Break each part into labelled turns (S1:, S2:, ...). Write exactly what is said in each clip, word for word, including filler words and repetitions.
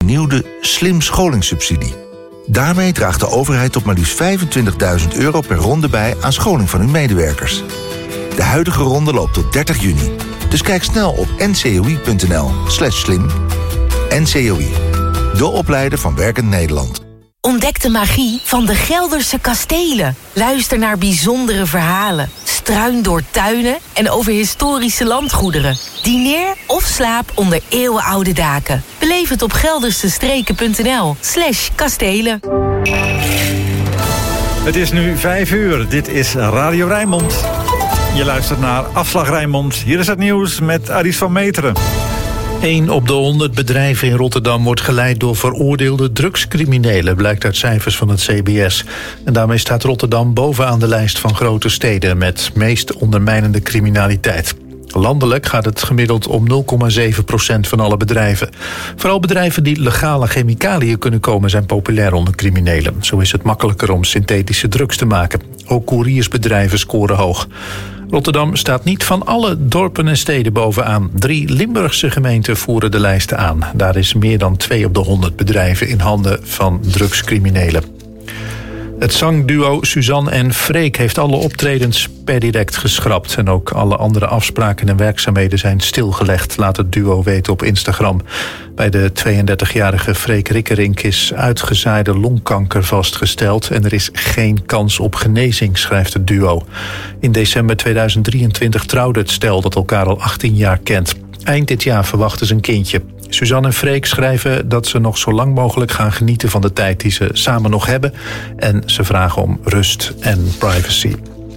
S1: vernieuwde Slim scholingssubsidie. Daarmee draagt de overheid tot maar liefst vijfentwintigduizend euro per ronde bij aan scholing van uw medewerkers. De huidige ronde loopt tot dertig juni. Dus kijk snel op ncoi.nl slash slim. N C O I, de opleider van Werkend Nederland.
S2: Ontdek de magie van de Gelderse kastelen. Luister naar bijzondere verhalen. Struin door tuinen en over historische landgoederen. Dineer of slaap onder eeuwenoude daken. Beleef het op geldersestreken.nl slash kastelen.
S3: Het is nu vijf uur. Dit is Radio Rijnmond. Je luistert naar Afslag Rijnmond. Hier is het nieuws met Aris van Meteren.
S4: Eén op de honderd bedrijven in Rotterdam wordt geleid door veroordeelde drugscriminelen, blijkt uit cijfers van het C B S. En daarmee staat Rotterdam bovenaan de lijst van grote steden met meest ondermijnende criminaliteit. Landelijk gaat het gemiddeld om nul komma zeven procent van alle bedrijven. Vooral bedrijven die legale chemicaliën kunnen komen zijn populair onder criminelen. Zo is het makkelijker om synthetische drugs te maken. Ook couriersbedrijven scoren hoog. Rotterdam staat niet van alle dorpen en steden bovenaan. Drie Limburgse gemeenten voeren de lijsten aan. Daar is meer dan twee op de honderd bedrijven in handen van drugscriminelen. Het zangduo Suzanne en Freek heeft alle optredens per direct geschrapt. En ook alle andere afspraken en werkzaamheden zijn stilgelegd, laat het duo weten op Instagram. Bij de tweeëndertigjarige Freek Rikkerink is uitgezaaide longkanker vastgesteld en er is geen kans op genezing, schrijft het duo. In december tweeduizend drieëntwintig trouwde het stel dat elkaar al achttien jaar kent. Eind dit jaar verwachten ze een kindje. Suzanne en Freek schrijven dat ze nog zo lang mogelijk gaan genieten van de tijd die ze samen nog hebben. En ze vragen om rust en privacy.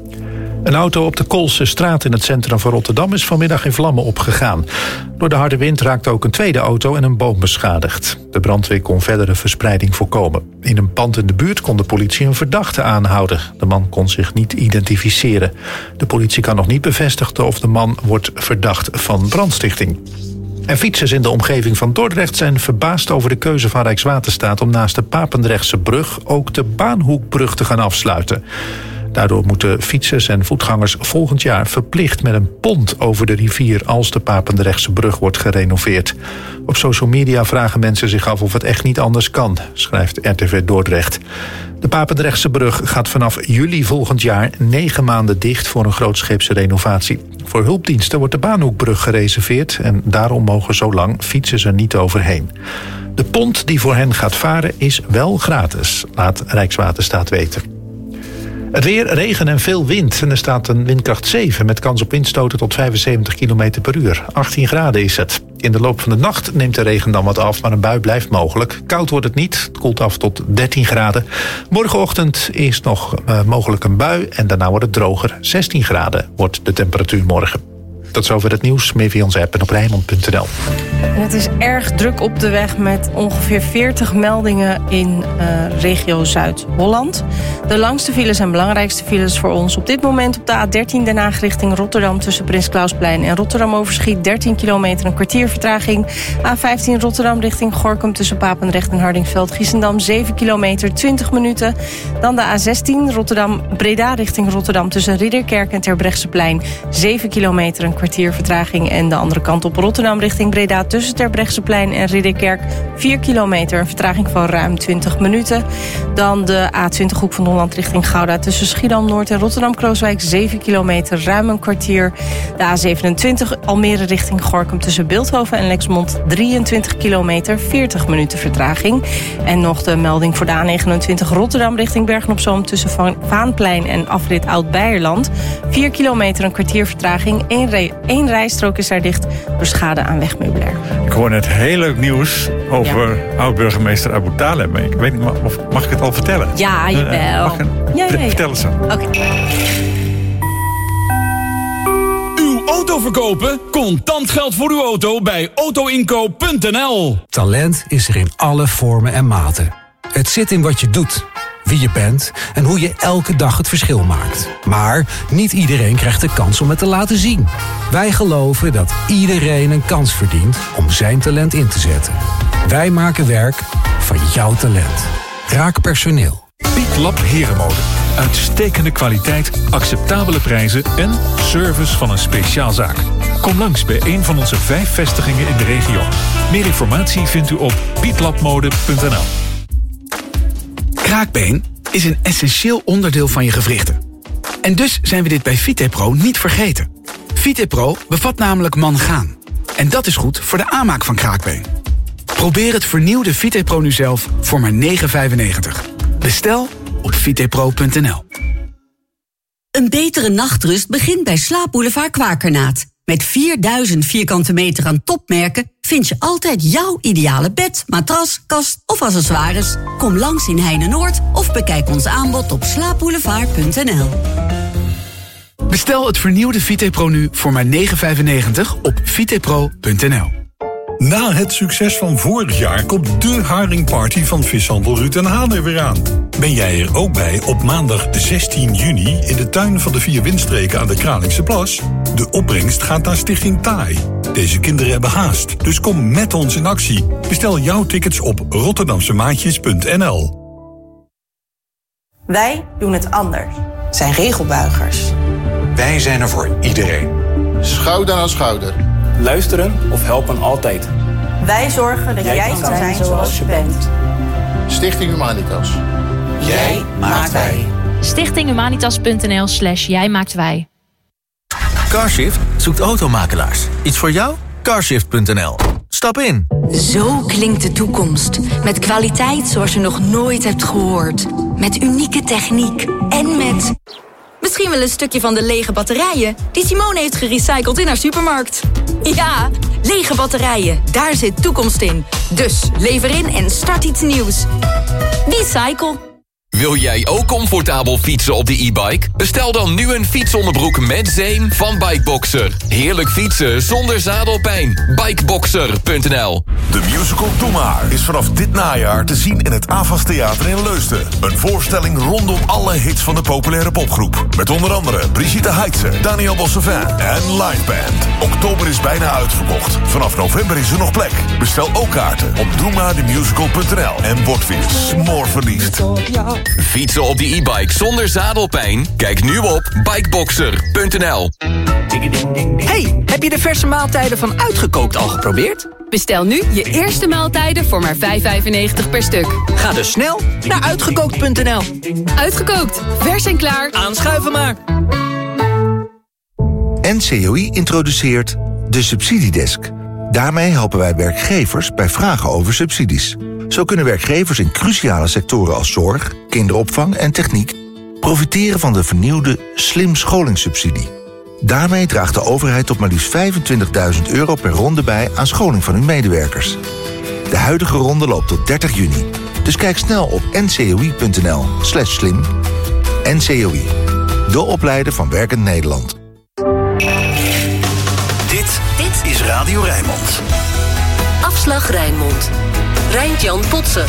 S4: Een auto op de Koolse straat in het centrum van Rotterdam is vanmiddag in vlammen opgegaan. Door de harde wind raakte ook een tweede auto en een boom beschadigd. De brandweer kon verdere verspreiding voorkomen. In een pand in de buurt kon de politie een verdachte aanhouden. De man kon zich niet identificeren. De politie kan nog niet bevestigen of de man wordt verdacht van brandstichting. En fietsers in de omgeving van Dordrecht zijn verbaasd over de keuze van Rijkswaterstaat om naast de Papendrechtse brug ook de Baanhoekbrug te gaan afsluiten. Daardoor moeten fietsers en voetgangers volgend jaar verplicht met een pont over de rivier als de Papendrechtse brug wordt gerenoveerd. Op social media vragen mensen zich af of het echt niet anders kan, schrijft R T V Dordrecht. De Papendrechtse brug gaat vanaf juli volgend jaar negen maanden dicht voor een grootscheepse renovatie. Voor hulpdiensten wordt de Baanhoekbrug gereserveerd en daarom mogen zo lang fietsers er niet overheen. De pont die voor hen gaat varen is wel gratis, laat Rijkswaterstaat weten. Het weer, regen en veel wind. En er staat een windkracht zeven met kans op windstoten tot vijfenzeventig kilometer per uur. achttien graden is het. In de loop van de nacht neemt de regen dan wat af, maar een bui blijft mogelijk. Koud wordt het niet, het koelt af tot dertien graden. Morgenochtend is nog uh, mogelijk een bui en daarna wordt het droger. zestien graden wordt de temperatuur morgen. Tot zover het nieuws. Meer via onze app en op rijnmond punt n l.
S5: En het is erg druk op de weg met ongeveer veertig meldingen in uh, regio Zuid-Holland. De langste files en belangrijkste files voor ons op dit moment op de A dertien Den Haag richting Rotterdam tussen Prins Klausplein en Rotterdam Overschiet dertien kilometer, een kwartier vertraging. A vijftien Rotterdam richting Gorinchem tussen Papendrecht en Hardingsveld Giessendam zeven kilometer, twintig minuten. Dan de A zestien Rotterdam Breda richting Rotterdam tussen Ridderkerk en Terbrechtseplein zeven kilometer, een kwartier vertraging. En de andere kant op Rotterdam richting Breda tussen Terbrechtseplein en Ridderkerk vier kilometer, een vertraging van ruim twintig minuten. Dan de A twintig Hoek van Holland richting Gouda tussen Schiedam-Noord en Rotterdam-Krooswijk zeven kilometer, ruim een kwartier. De A zevenentwintig Almere richting Gorinchem tussen Bilthoven en Lexmond drieëntwintig kilometer, veertig minuten vertraging. En nog de melding voor de A negenentwintig Rotterdam richting Bergen-op-Zoom tussen Vaanplein en afrit Oud-Beierland vier kilometer, een kwartier vertraging. Eén re- één rijstrook is daar dicht door schade aan wegmeubilair.
S3: Ik hoor net heel leuk nieuws over ja. oud-burgemeester Abu Taleb. Ik weet niet, of mag ik het al vertellen?
S5: Ja, jawel.
S3: Mag ik het?
S5: Ja, ja, ja.
S3: Vertel het zo.
S5: Oké. Okay.
S6: Uw auto verkopen? Contant geld voor uw auto bij autoinkoop punt n l.
S7: Talent is er in alle vormen en maten. Het zit in wat je doet, wie je bent en hoe je elke dag het verschil maakt. Maar niet iedereen krijgt de kans om het te laten zien. Wij geloven dat iedereen een kans verdient om zijn talent in te zetten. Wij maken werk van jouw talent. Raak personeel.
S8: Piet Lab Herenmode. Uitstekende kwaliteit, acceptabele prijzen en service van een speciaalzaak. Kom langs bij een van onze vijf vestigingen in de regio. Meer informatie vindt u op pietlabmode punt n l.
S9: Kraakbeen is een essentieel onderdeel van je gewrichten. En dus zijn we dit bij VitePro niet vergeten. VitePro bevat namelijk mangaan. En dat is goed voor de aanmaak van kraakbeen. Probeer het vernieuwde VitePro nu zelf voor maar negen vijfennegentig. Bestel op vitepro punt n l.
S10: Een betere nachtrust begint bij Slaapboulevard Kwakernaat. Met vierduizend vierkante meter aan topmerken vind je altijd jouw ideale bed, matras, kast of accessoires. Kom langs in Heine-Noord of bekijk ons aanbod op slaapboulevard punt n l.
S9: Bestel het vernieuwde VitePro nu voor maar negen vijfennegentig op vitepro punt n l.
S11: Na het succes van vorig jaar komt de haringparty van vishandel Ruud en Haan er weer aan. Ben jij er ook bij op maandag zestien juni in de tuin van de vier windstreken aan de Kralingse Plas? De opbrengst gaat naar Stichting T A I. Deze kinderen hebben haast, dus kom met ons in actie. Bestel jouw tickets op rotterdamsemaatjes punt n l.
S12: Wij doen het anders. Zijn regelbuigers.
S13: Wij zijn er voor iedereen.
S14: Schouder aan schouder.
S15: Luisteren of helpen altijd.
S12: Wij zorgen dat jij, jij kan zijn zoals je bent.
S14: Stichting Humanitas.
S12: Jij maakt wij.
S16: stichting humanitas punt n l slash jij maakt wij.
S17: Carshift zoekt automakelaars. Iets voor jou? carshift punt n l. Stap in.
S18: Zo klinkt de toekomst. Met kwaliteit zoals je nog nooit hebt gehoord. Met unieke techniek. En met... misschien wel een stukje van de lege batterijen die Simone heeft gerecycled in haar supermarkt. Ja, lege batterijen, daar zit toekomst in. Dus lever in en start iets nieuws. Recycle.
S19: Wil jij ook comfortabel fietsen op de e-bike? Bestel dan nu een fietsonderbroek met zeem van Bikeboxer. Heerlijk fietsen zonder zadelpijn. Bikeboxer punt n l.
S20: De musical Doe Maar is vanaf dit najaar te zien in het AVAS Theater in Leusden. Een voorstelling rondom alle hits van de populaire popgroep. Met onder andere Brigitte Heitse, Daniel Bossevin en Liveband. Oktober is bijna uitverkocht. Vanaf november is er nog plek. Bestel ook kaarten op doe maar de musical punt n l en word weer smoorverliefd.
S19: Fietsen op de e-bike zonder zadelpijn? Kijk nu op bikeboxer punt n l.
S21: Hey, heb je de verse maaltijden van Uitgekookt al geprobeerd?
S22: Bestel nu je eerste maaltijden voor maar vijf vijfennegentig per stuk.
S21: Ga dus snel naar uitgekookt punt n l.
S22: Uitgekookt, vers en klaar.
S21: Aanschuiven maar.
S1: N C O I introduceert de Subsidiedesk. Daarmee helpen wij werkgevers bij vragen over subsidies. Zo kunnen werkgevers in cruciale sectoren als zorg, kinderopvang en techniek profiteren van de vernieuwde Slim scholingssubsidie. Daarmee draagt de overheid tot maar liefst vijfentwintigduizend euro per ronde bij aan scholing van hun medewerkers. De huidige ronde loopt tot dertig juni. Dus kijk snel op n c o i punt n l slash slim. N C O I, de opleider van Werkend Nederland.
S23: Dit, dit is Radio Rijnmond.
S24: Afslag Rijnmond. Rijntjan Potsen.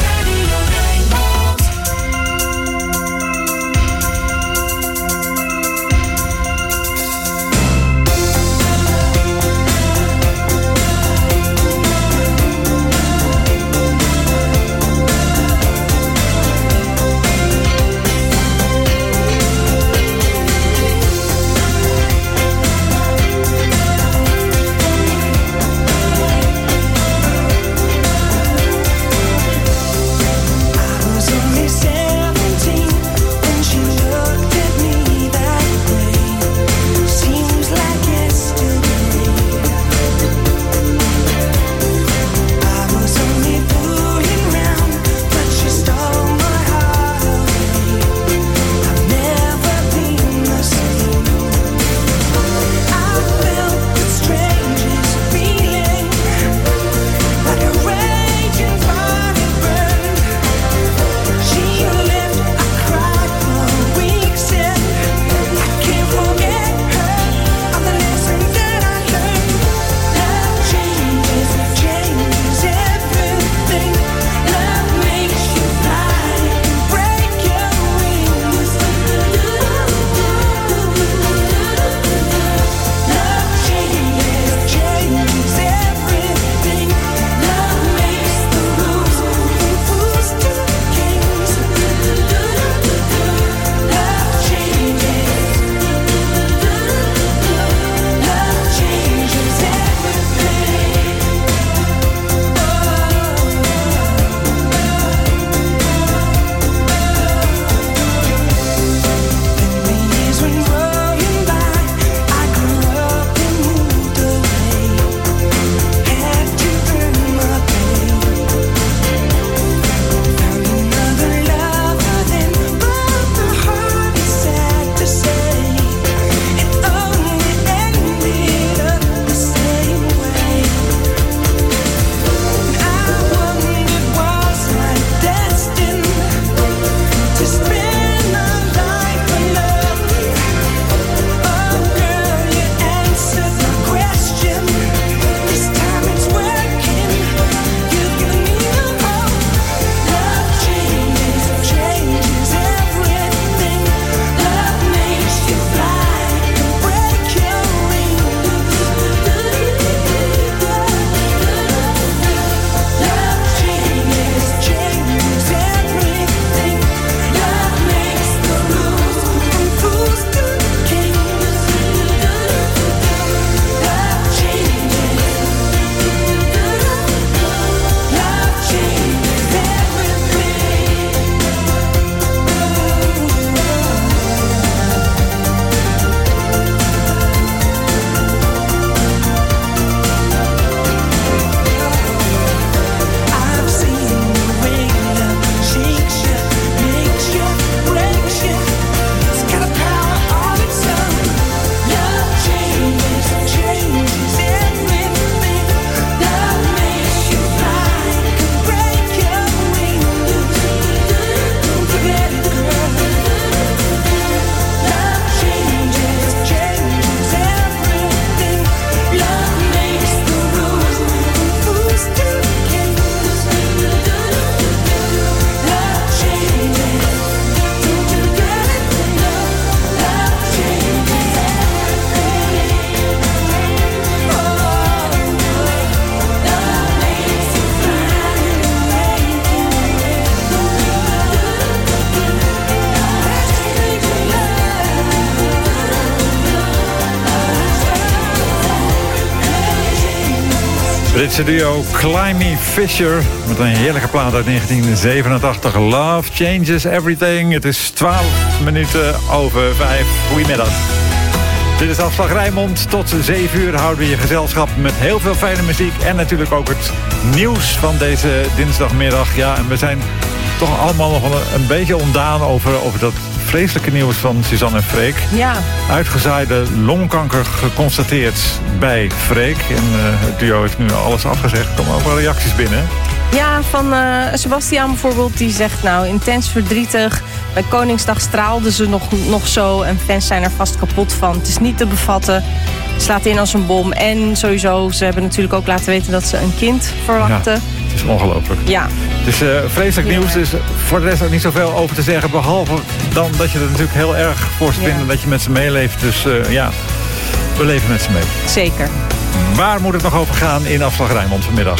S2: Britse duo Climby Fisher met een heerlijke plaat uit negentien zevenentachtig. Love Changes Everything. Het is twaalf minuten over vijf. Goedemiddag. Dit is Afslag Rijnmond. Tot zeven uur houden we je gezelschap met heel veel fijne muziek. En natuurlijk ook het nieuws van deze dinsdagmiddag. Ja, en we zijn toch allemaal nog wel een, een beetje ontdaan over, over dat vreselijke nieuws van Suzanne en Freek. Ja. Uitgezaaide longkanker geconstateerd bij Freek. En uh, het duo heeft nu alles afgezegd. Er komen ook wel reacties binnen.
S3: Ja, van uh, Sebastiaan bijvoorbeeld, die zegt nou intens verdrietig. Bij Koningsdag straalden ze nog, nog zo en fans zijn er vast kapot van. Het is niet te bevatten, het slaat in als een bom. En sowieso, ze hebben natuurlijk ook laten weten dat ze een kind verwachten.
S2: Ja, het is ongelooflijk. Ja. Het is uh, vreselijk ja. nieuws, dus voor de rest ook niet zoveel over te zeggen. Behalve dan dat je er natuurlijk heel erg voor vindt en dat je met ze meeleeft. Dus uh, ja, we leven met ze mee.
S3: Zeker.
S2: Waar moet het nog over gaan in Afslag Rijnmond vanmiddag?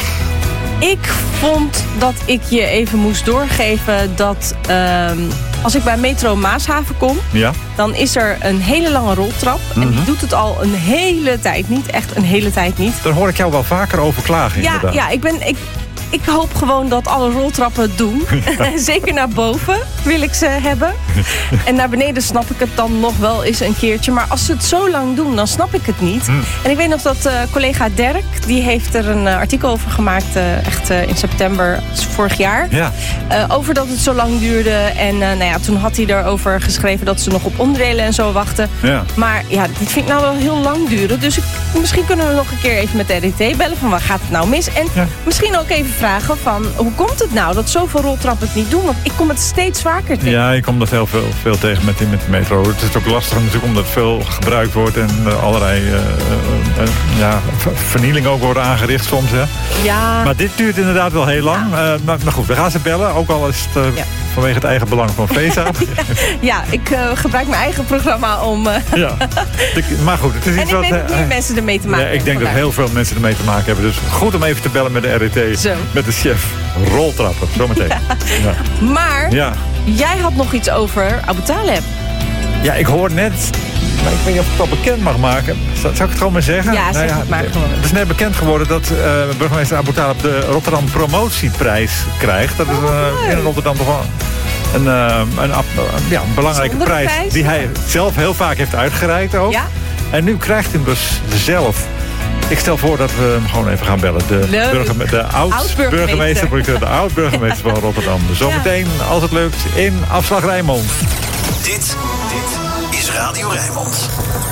S3: Ik vond dat ik je even moest doorgeven dat uh, als ik bij Metro Maashaven kom, ja. dan is er een hele lange roltrap. Mm-hmm. En die doet het al een hele tijd niet. Echt een hele tijd niet.
S2: Daar hoor ik jou wel vaker over klagen.
S3: Ja, ja ik ben... Ik, Ik hoop gewoon dat alle roltrappen het doen. Zeker naar boven wil ik ze hebben. En naar beneden snap ik het dan nog wel eens een keertje. Maar als ze het zo lang doen, dan snap ik het niet. Mm. En ik weet nog dat uh, collega Dirk, die heeft er een uh, artikel over gemaakt. Uh, echt uh, in september vorig jaar. Ja. Uh, over dat het zo lang duurde. En uh, nou ja, toen had hij erover geschreven dat ze nog op onderdelen en zo wachten. Ja. Maar ja, dit vind ik nou wel heel lang duren. Dus ik, misschien kunnen we nog een keer even met de R I T bellen. Van waar gaat het nou mis? En ja. misschien ook even vragen van hoe komt het nou dat zoveel roltrappen het niet doen? Want ik kom het steeds vaker tegen.
S2: Ja, ik kom dat heel veel, veel tegen met, met de metro. Het is ook lastig natuurlijk omdat veel gebruikt wordt en uh, allerlei uh, uh, uh, ja, vernieling ook wordt aangericht soms. Hè.
S3: Ja.
S2: Maar dit duurt inderdaad wel heel lang. Ja. Uh, maar, maar goed, we gaan ze bellen. Ook al is het uh, ja. vanwege het eigen belang van Vesa.
S3: ja, ik uh, gebruik mijn eigen programma om... Uh, ja.
S2: Maar goed, het is iets
S3: en
S2: wat...
S3: ik denk dat meer uh, mensen ermee te maken
S2: ja, ik denk
S3: vandaag.
S2: dat heel veel mensen ermee te maken hebben. Dus goed om even te bellen met de R I T. Zo. Met de chef. Roltrappen, zometeen. Ja.
S3: Ja. Maar, ja. jij had nog iets over Abu Taleb.
S2: Ja, ik hoor net... Maar ik weet niet of ik het al bekend mag maken. Zou ik het gewoon maar zeggen?
S3: Ja, zeg nou ja, het maar gewoon.
S2: Het is net bekend geworden dat uh, burgemeester Abu Taleb de Rotterdam Promotieprijs krijgt. Dat is uh, in Rotterdam toch wel een, uh, een, een, ja, een belangrijke prijs, prijs die hij zelf heel vaak heeft uitgereikt ook. Ja? En nu krijgt hij hem dus zelf. Ik stel voor dat we hem gewoon even gaan bellen. De, burgeme- de oud-burgemeester, oud de oud-burgemeester van Rotterdam. Dus zometeen, ja. als het lukt, in Afslag Rijnmond.
S23: Dit, dit is Radio Rijnmond.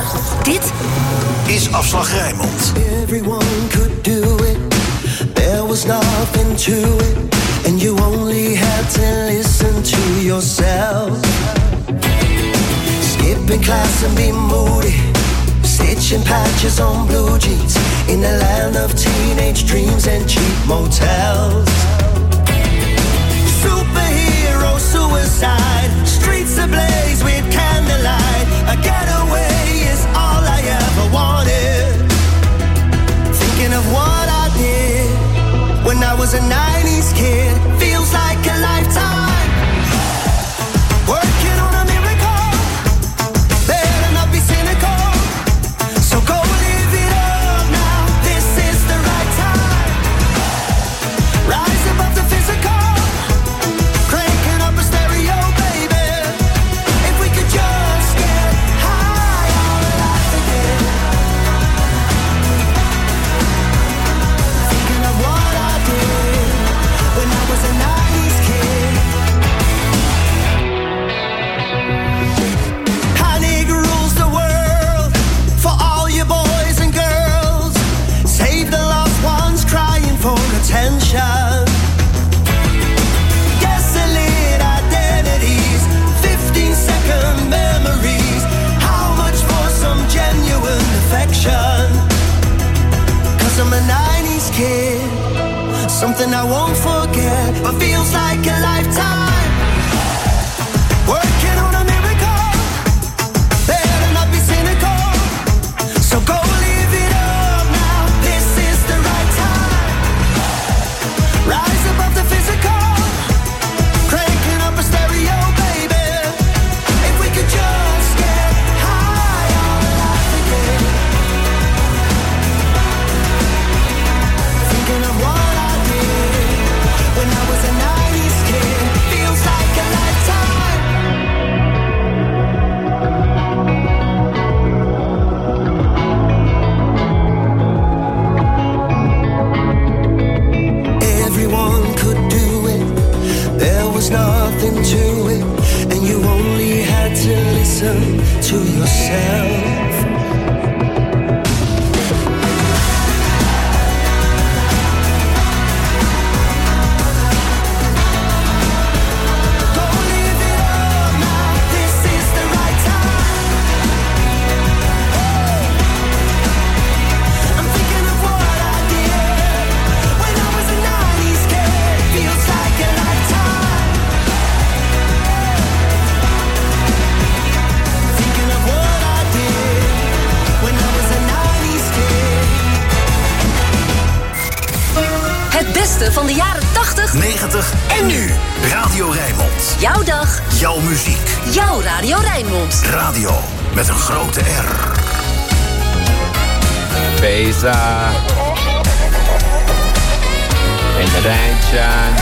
S18: Dit
S23: is Afslag Rijnmond.
S4: Everyone could do it. There was nothing to it. And you only had to listen to yourself. Skipping class and be moody. Stitching patches on blue jeans in a land of teenage dreams and cheap motels. Superhero suicide, streets ablaze with candlelight. A getaway is all I ever wanted. Thinking of what I did when I was a nineties kid feels like a lifetime. Working on a miracle, better not be cynical. So go live it up now, this is the right time. Rise listen to yourself.
S24: Van de jaren tachtig,
S23: negentig en nu. Radio Rijnmond.
S24: Jouw dag.
S23: Jouw muziek.
S24: Jouw Radio Rijnmond.
S23: Radio met een grote R.
S5: Pesa. Intervention.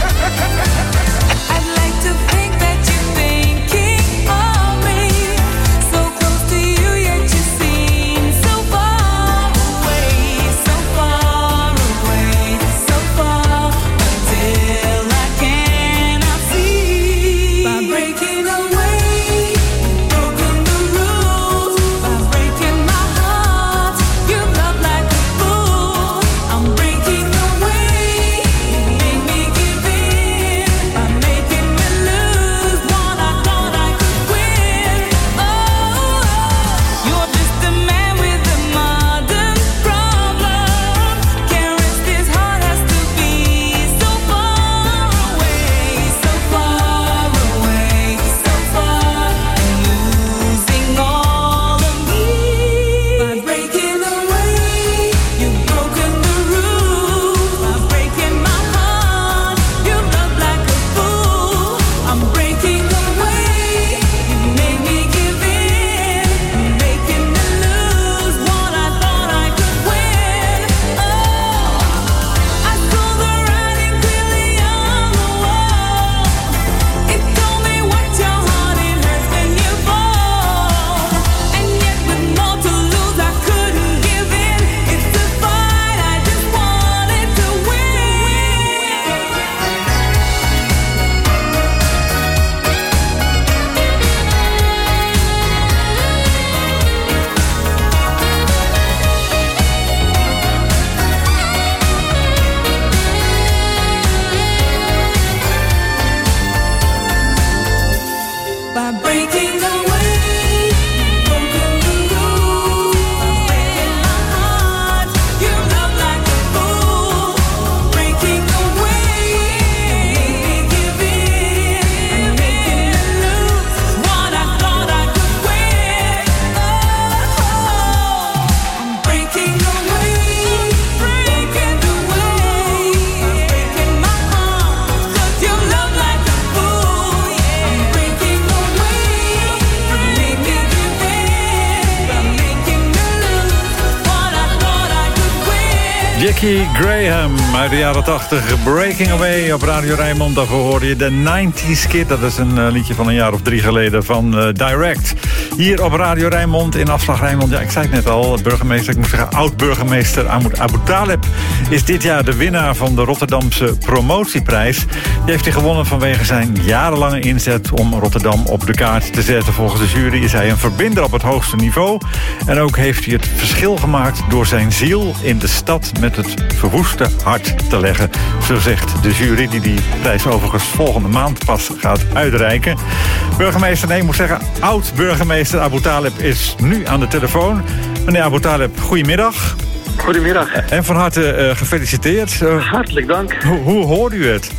S2: Jackie Graham uit de jaren tachtig, Breaking Away op Radio Rijnmond. Daarvoor hoorde je de nineties Kid. Dat is een uh, liedje van een jaar of drie geleden van uh, Direct. Hier op Radio Rijnmond in Afslag Rijnmond. Ja, ik zei het net al, burgemeester, ik moet zeggen oud-burgemeester Ahmoud Abu Taleb is dit jaar de winnaar van de Rotterdamse promotieprijs. Die heeft hij gewonnen vanwege zijn jarenlange inzet om Rotterdam op de kaart te zetten. Volgens de jury is hij een verbinder op het hoogste niveau. En ook heeft hij het verschil gemaakt door zijn ziel in de stad met het verwoeste hart te leggen. Zo zegt de jury, die die prijs overigens volgende maand pas gaat uitreiken. Burgemeester, nee, ik moet zeggen, oud-burgemeester Abu Taleb is nu aan de telefoon. Meneer Abu Taleb, goedemiddag.
S6: Goedemiddag.
S2: En van harte uh, gefeliciteerd. Uh,
S6: Hartelijk dank.
S2: Hoe, hoe hoorde u het?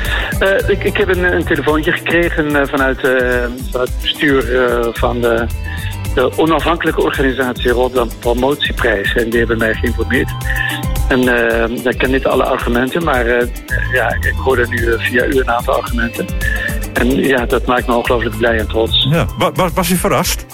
S6: Uh, ik, ik heb een, een telefoontje gekregen uh, vanuit, uh, vanuit het bestuur uh, van de, de onafhankelijke organisatie Rotterdam Promotieprijs. En die hebben mij geïnformeerd. En uh, ik ken niet alle argumenten, maar uh, ja, ik hoorde nu uh, via u een aantal argumenten. En ja, dat maakt me ongelooflijk blij en trots.
S2: Ja, was, was u verrast?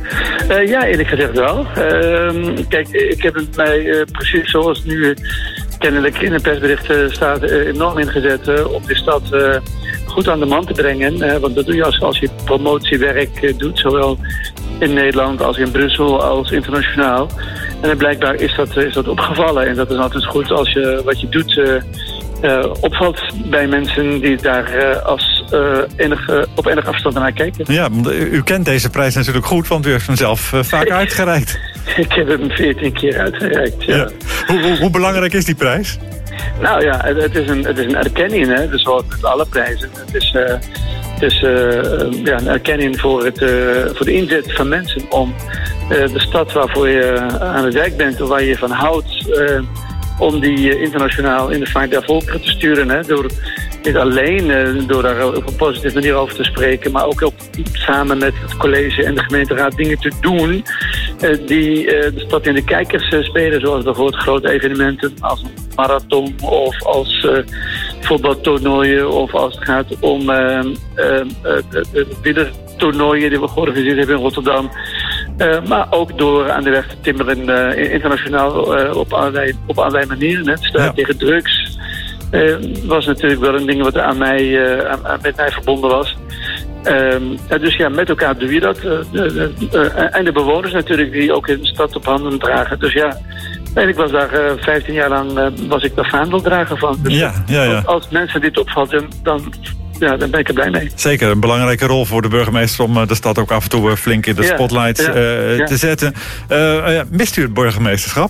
S6: Uh, ja, eerlijk gezegd wel. Uh, kijk, ik heb het mij uh, precies zoals het nu uh, kennelijk in een persbericht uh, staat uh, enorm ingezet uh, om de stad uh, goed aan de man te brengen. Uh, want dat doe je als, als je promotiewerk uh, doet, zowel in Nederland als in Brussel als internationaal. En blijkbaar is dat, is dat opgevallen. En dat is altijd goed als je wat je doet uh, uh, opvalt bij mensen die daar uh, als, uh, enig, uh, op enige afstand naar kijken.
S2: Ja, u kent deze prijs natuurlijk goed, want u heeft hem zelf uh, vaak uitgereikt.
S6: Ik heb hem veertien keer uitgereikt, ja. ja.
S2: Hoe, hoe, hoe belangrijk is die prijs?
S6: Nou ja, het, het, is, een, het is een erkenning, hè. Dus zoals met alle prijzen. Het is, uh, het is uh, ja, een erkenning voor, het, uh, voor de inzet van mensen om uh, de stad waarvoor je aan het werk bent, of waar je van houdt, uh, om die uh, internationaal in de vaart der volkeren te sturen. Hè, door niet alleen uh, door daar op een positieve manier over te spreken, maar ook op, samen met het college en de gemeenteraad dingen te doen uh, die uh, de stad in de kijkers uh, spelen, zoals bijvoorbeeld grote evenementen als een marathon of als uh, voetbaltoernooien of als het gaat om uh, uh, uh, de wielertoernooien die we georganiseerd hebben in Rotterdam. Uh, maar ook door aan de weg te timmeren uh, internationaal uh, op, allerlei, op allerlei manieren. Het strijd ja. tegen drugs uh, was natuurlijk wel een ding wat aan mij, uh, aan, aan, met mij verbonden was. Uh, dus ja, met elkaar doe je dat. Uh, uh, uh, en de bewoners natuurlijk die ook in de stad op handen dragen. Dus ja, en ik was daar uh, vijftien jaar lang uh, was ik daar vaandeldrager van. Dus
S2: ja, ja, ja.
S6: Als mensen dit opvatten, dan... Ja, daar ben ik er blij mee.
S2: Zeker, een belangrijke rol voor de burgemeester om de stad ook af en toe flink in de ja, spotlight ja, uh, ja. te zetten. Uh, uh, mist u het burgemeesterschap?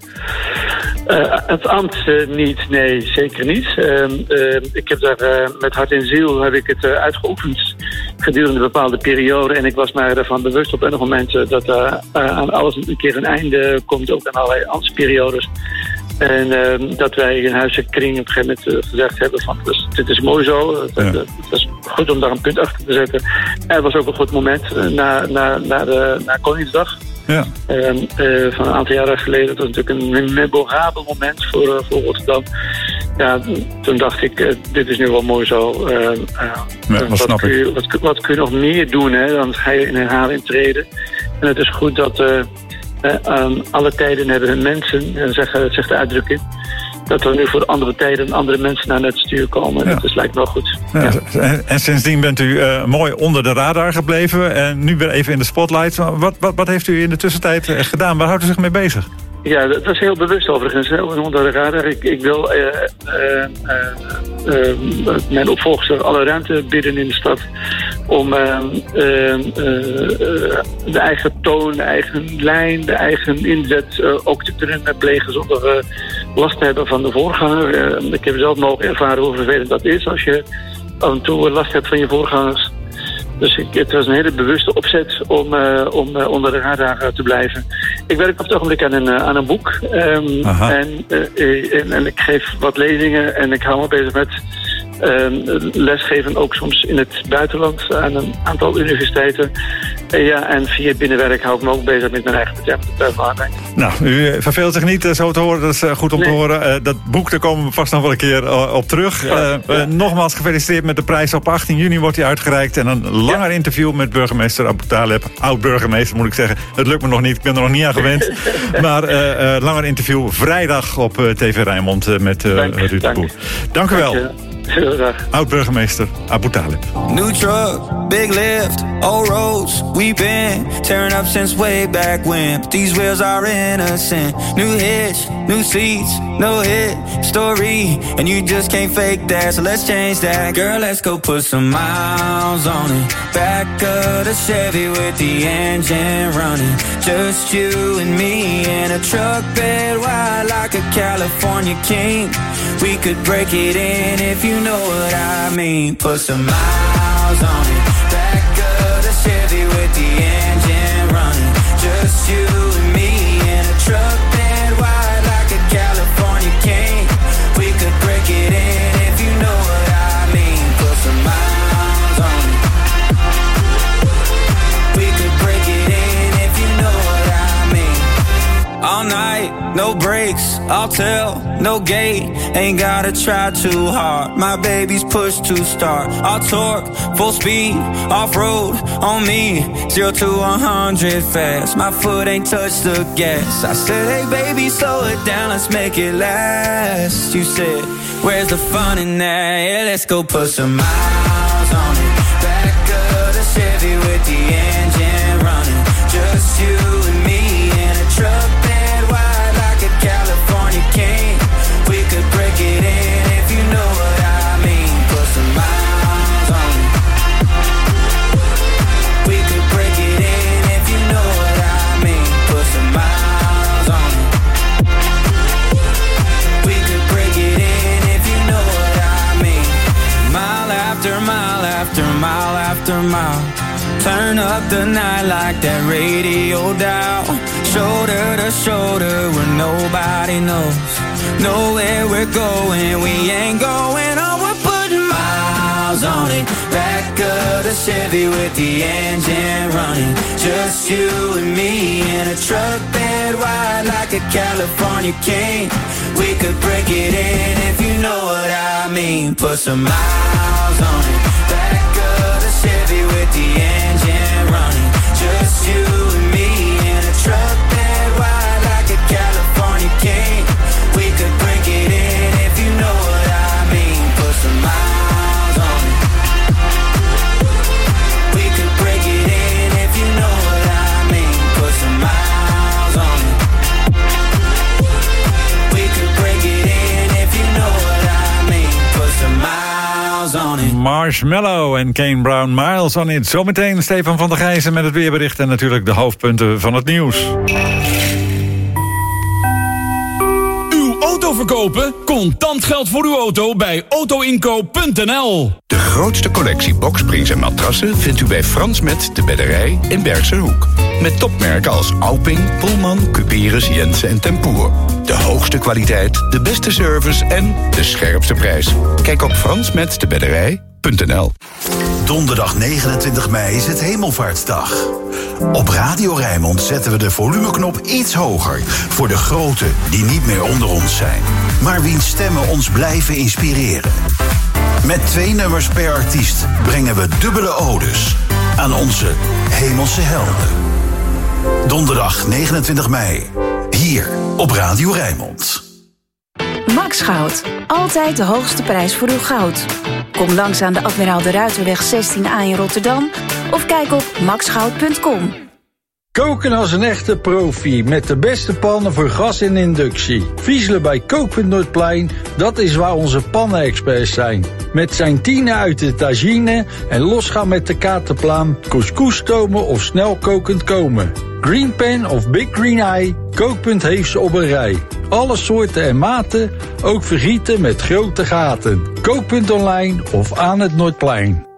S6: Uh, het ambt uh, niet, nee, zeker niet. Uh, uh, ik heb daar uh, met hart en ziel heb ik het uh, uitgeoefend gedurende een bepaalde periode. En ik was mij ervan bewust op enig moment uh, dat uh, uh, aan alles een keer een einde komt, ook aan allerlei ambtsperiodes. En uh, dat wij in huiselijke kring op een gegeven moment uh, gezegd hebben van dus, dit is mooi zo, het, ja. het, het is goed om daar een punt achter te zetten. En het was ook een goed moment uh, na, na, na, de, na Koningsdag.
S2: Ja.
S6: Uh, uh, van een aantal jaren geleden. Dat was natuurlijk een memorabel moment voor, uh, voor Rotterdam. Ja, toen dacht ik, uh, dit is nu wel mooi zo. Uh, uh,
S2: ja,
S6: wat,
S2: snap
S6: kun je, wat, wat kun je nog meer doen? Hè? Dan ga je in herhaling treden. En het is goed dat... Uh, Uh, um, alle tijden hebben hun mensen, uh, zegt, zegt de uitdrukking, dat er nu voor andere tijden andere mensen naar het stuur komen. Ja. Dat is, lijkt wel goed.
S2: Ja. Ja. En, en sindsdien bent u uh, mooi onder de radar gebleven en nu weer even in de spotlight. Wat, wat, wat heeft u in de tussentijd uh, gedaan? Waar houdt u zich mee bezig?
S6: Ja, dat was heel bewust overigens, hè, onder de radar. Ik, ik wil uh, uh, uh, uh, mijn opvolger alle ruimte bieden in de stad om uh, uh, uh, de eigen toon, de eigen lijn, de eigen inzet uh, ook te kunnen plegen zonder uh, last te hebben van de voorganger. Uh, ik heb zelf mogen ervaren hoe vervelend dat is als je af en toe last hebt van je voorgangers. Dus ik, het was een hele bewuste opzet om, uh, om uh, onder de radar uh, te blijven. Ik werk op het ogenblik aan een, uh, aan een boek. Um, en, uh, en, en ik geef wat lezingen en ik hou me bezig met uh, lesgeven, ook soms in het buitenland aan een aantal universiteiten. Uh, ja, en via binnenwerk hou ik me ook bezig met mijn eigen bedrijf.
S2: Nou, u verveelt zich niet uh, zo te horen, dat is uh, goed om nee. te horen. Uh, dat boek, daar komen we vast nog wel een keer uh, op terug. Uh, ja. uh, nogmaals gefeliciteerd met de prijs. Op achttien juni wordt hij uitgereikt. En een langer ja. interview met burgemeester Abu Taleb. Oud-burgemeester moet ik zeggen. Het lukt me nog niet, ik ben er nog niet aan gewend. maar uh, uh, langer interview vrijdag op uh, T V Rijnmond uh, met uh, Ruud de Boer. Dank u wel. Dank oud-burgemeester Abu Taleb.
S5: New truck, big lift, old roads. We've been tearing up since way back when. But these wheels are innocent. New hitch, new seats, no hit story. And you just can't fake that, so let's change that. Girl, let's go put some miles on it. Back of the Chevy with the engine running. Just you and me in a truck bed wide like a California king. We could break it in if you know what I mean. Put some miles on it. Back of the Chevy with the engine running. Just you and me in a truck bed wide like a California king. We could break it in if you know what I mean. Put some miles on it. We could break it in if you know what I mean. All night, no breaks, I'll tell, no gate. Ain't gotta try too hard. My baby's pushed to start. I'll torque, full speed, off-road on me. Zero to one hundred fast. My foot ain't touched the gas. I said, hey baby, slow it down, let's make it last. You said, where's the fun in that? Yeah, let's go put some miles on it. Back of the Chevy with the engine running. Just you and me in a truck bed wide like a California king. We could break it in if you know after mile after mile after mile. Turn up the night like that radio dial. Shoulder to shoulder where nobody knows. Know where we're going, we ain't going home. We're putting miles on it. Back of the Chevy with the engine running. Just you and me in a truck bed wide like a California king. We could break it in if you know what I mean. Put some miles on it. Back of the Chevy with the engine running. Just you and me in a truck bed wide like a California king. We could break it in if you know what I mean. Put some miles on it. We could break it in if you know what I mean. Put some miles on it. We could break it in if you know what I mean. Put some miles on it.
S2: Marshmallow en Kane Brown, Miles on It. Zometeen Stefan van der Gijzen met het weerbericht en natuurlijk de hoofdpunten van het nieuws.
S7: Uw auto verkopen? Contant geld voor uw auto bij autoinkoop punt n l.
S8: De grootste collectie boksprings en matrassen vindt u bij Frans Met de Bedderij in Bergserhoek. Met topmerken als Auping, Pullman, Cuperus, Jensen en Tempoer. De hoogste kwaliteit, de beste service en de scherpste prijs. Kijk op frans met de bedderij punt n l.
S23: Donderdag negenentwintig mei is het Hemelvaartsdag. Op Radio Rijnmond zetten we de volumeknop iets hoger voor de groten die niet meer onder ons zijn, maar wiens stemmen ons blijven inspireren. Met twee nummers per artiest brengen we dubbele odes aan onze hemelse helden. Donderdag negenentwintig mei, hier op Radio Rijnmond.
S9: Max Goud. Altijd de hoogste prijs voor uw goud. Kom langs aan de Admiraal de Ruiterweg zestien A in Rotterdam of kijk op max goud punt com.
S10: Koken als een echte profi met de beste pannen voor gas en inductie. Vieselen bij Kookpunt Noordplein, dat is waar onze pannen-experts zijn. Met zijn tienen uit de tagine en losgaan met de katerplaan, couscous stomen of snel kokend komen. Green Pan of Big Green Eye, Kookpunt heeft ze op een rij. Alle soorten en maten, ook vergieten met grote gaten. Kookpunt online of aan het Noordplein.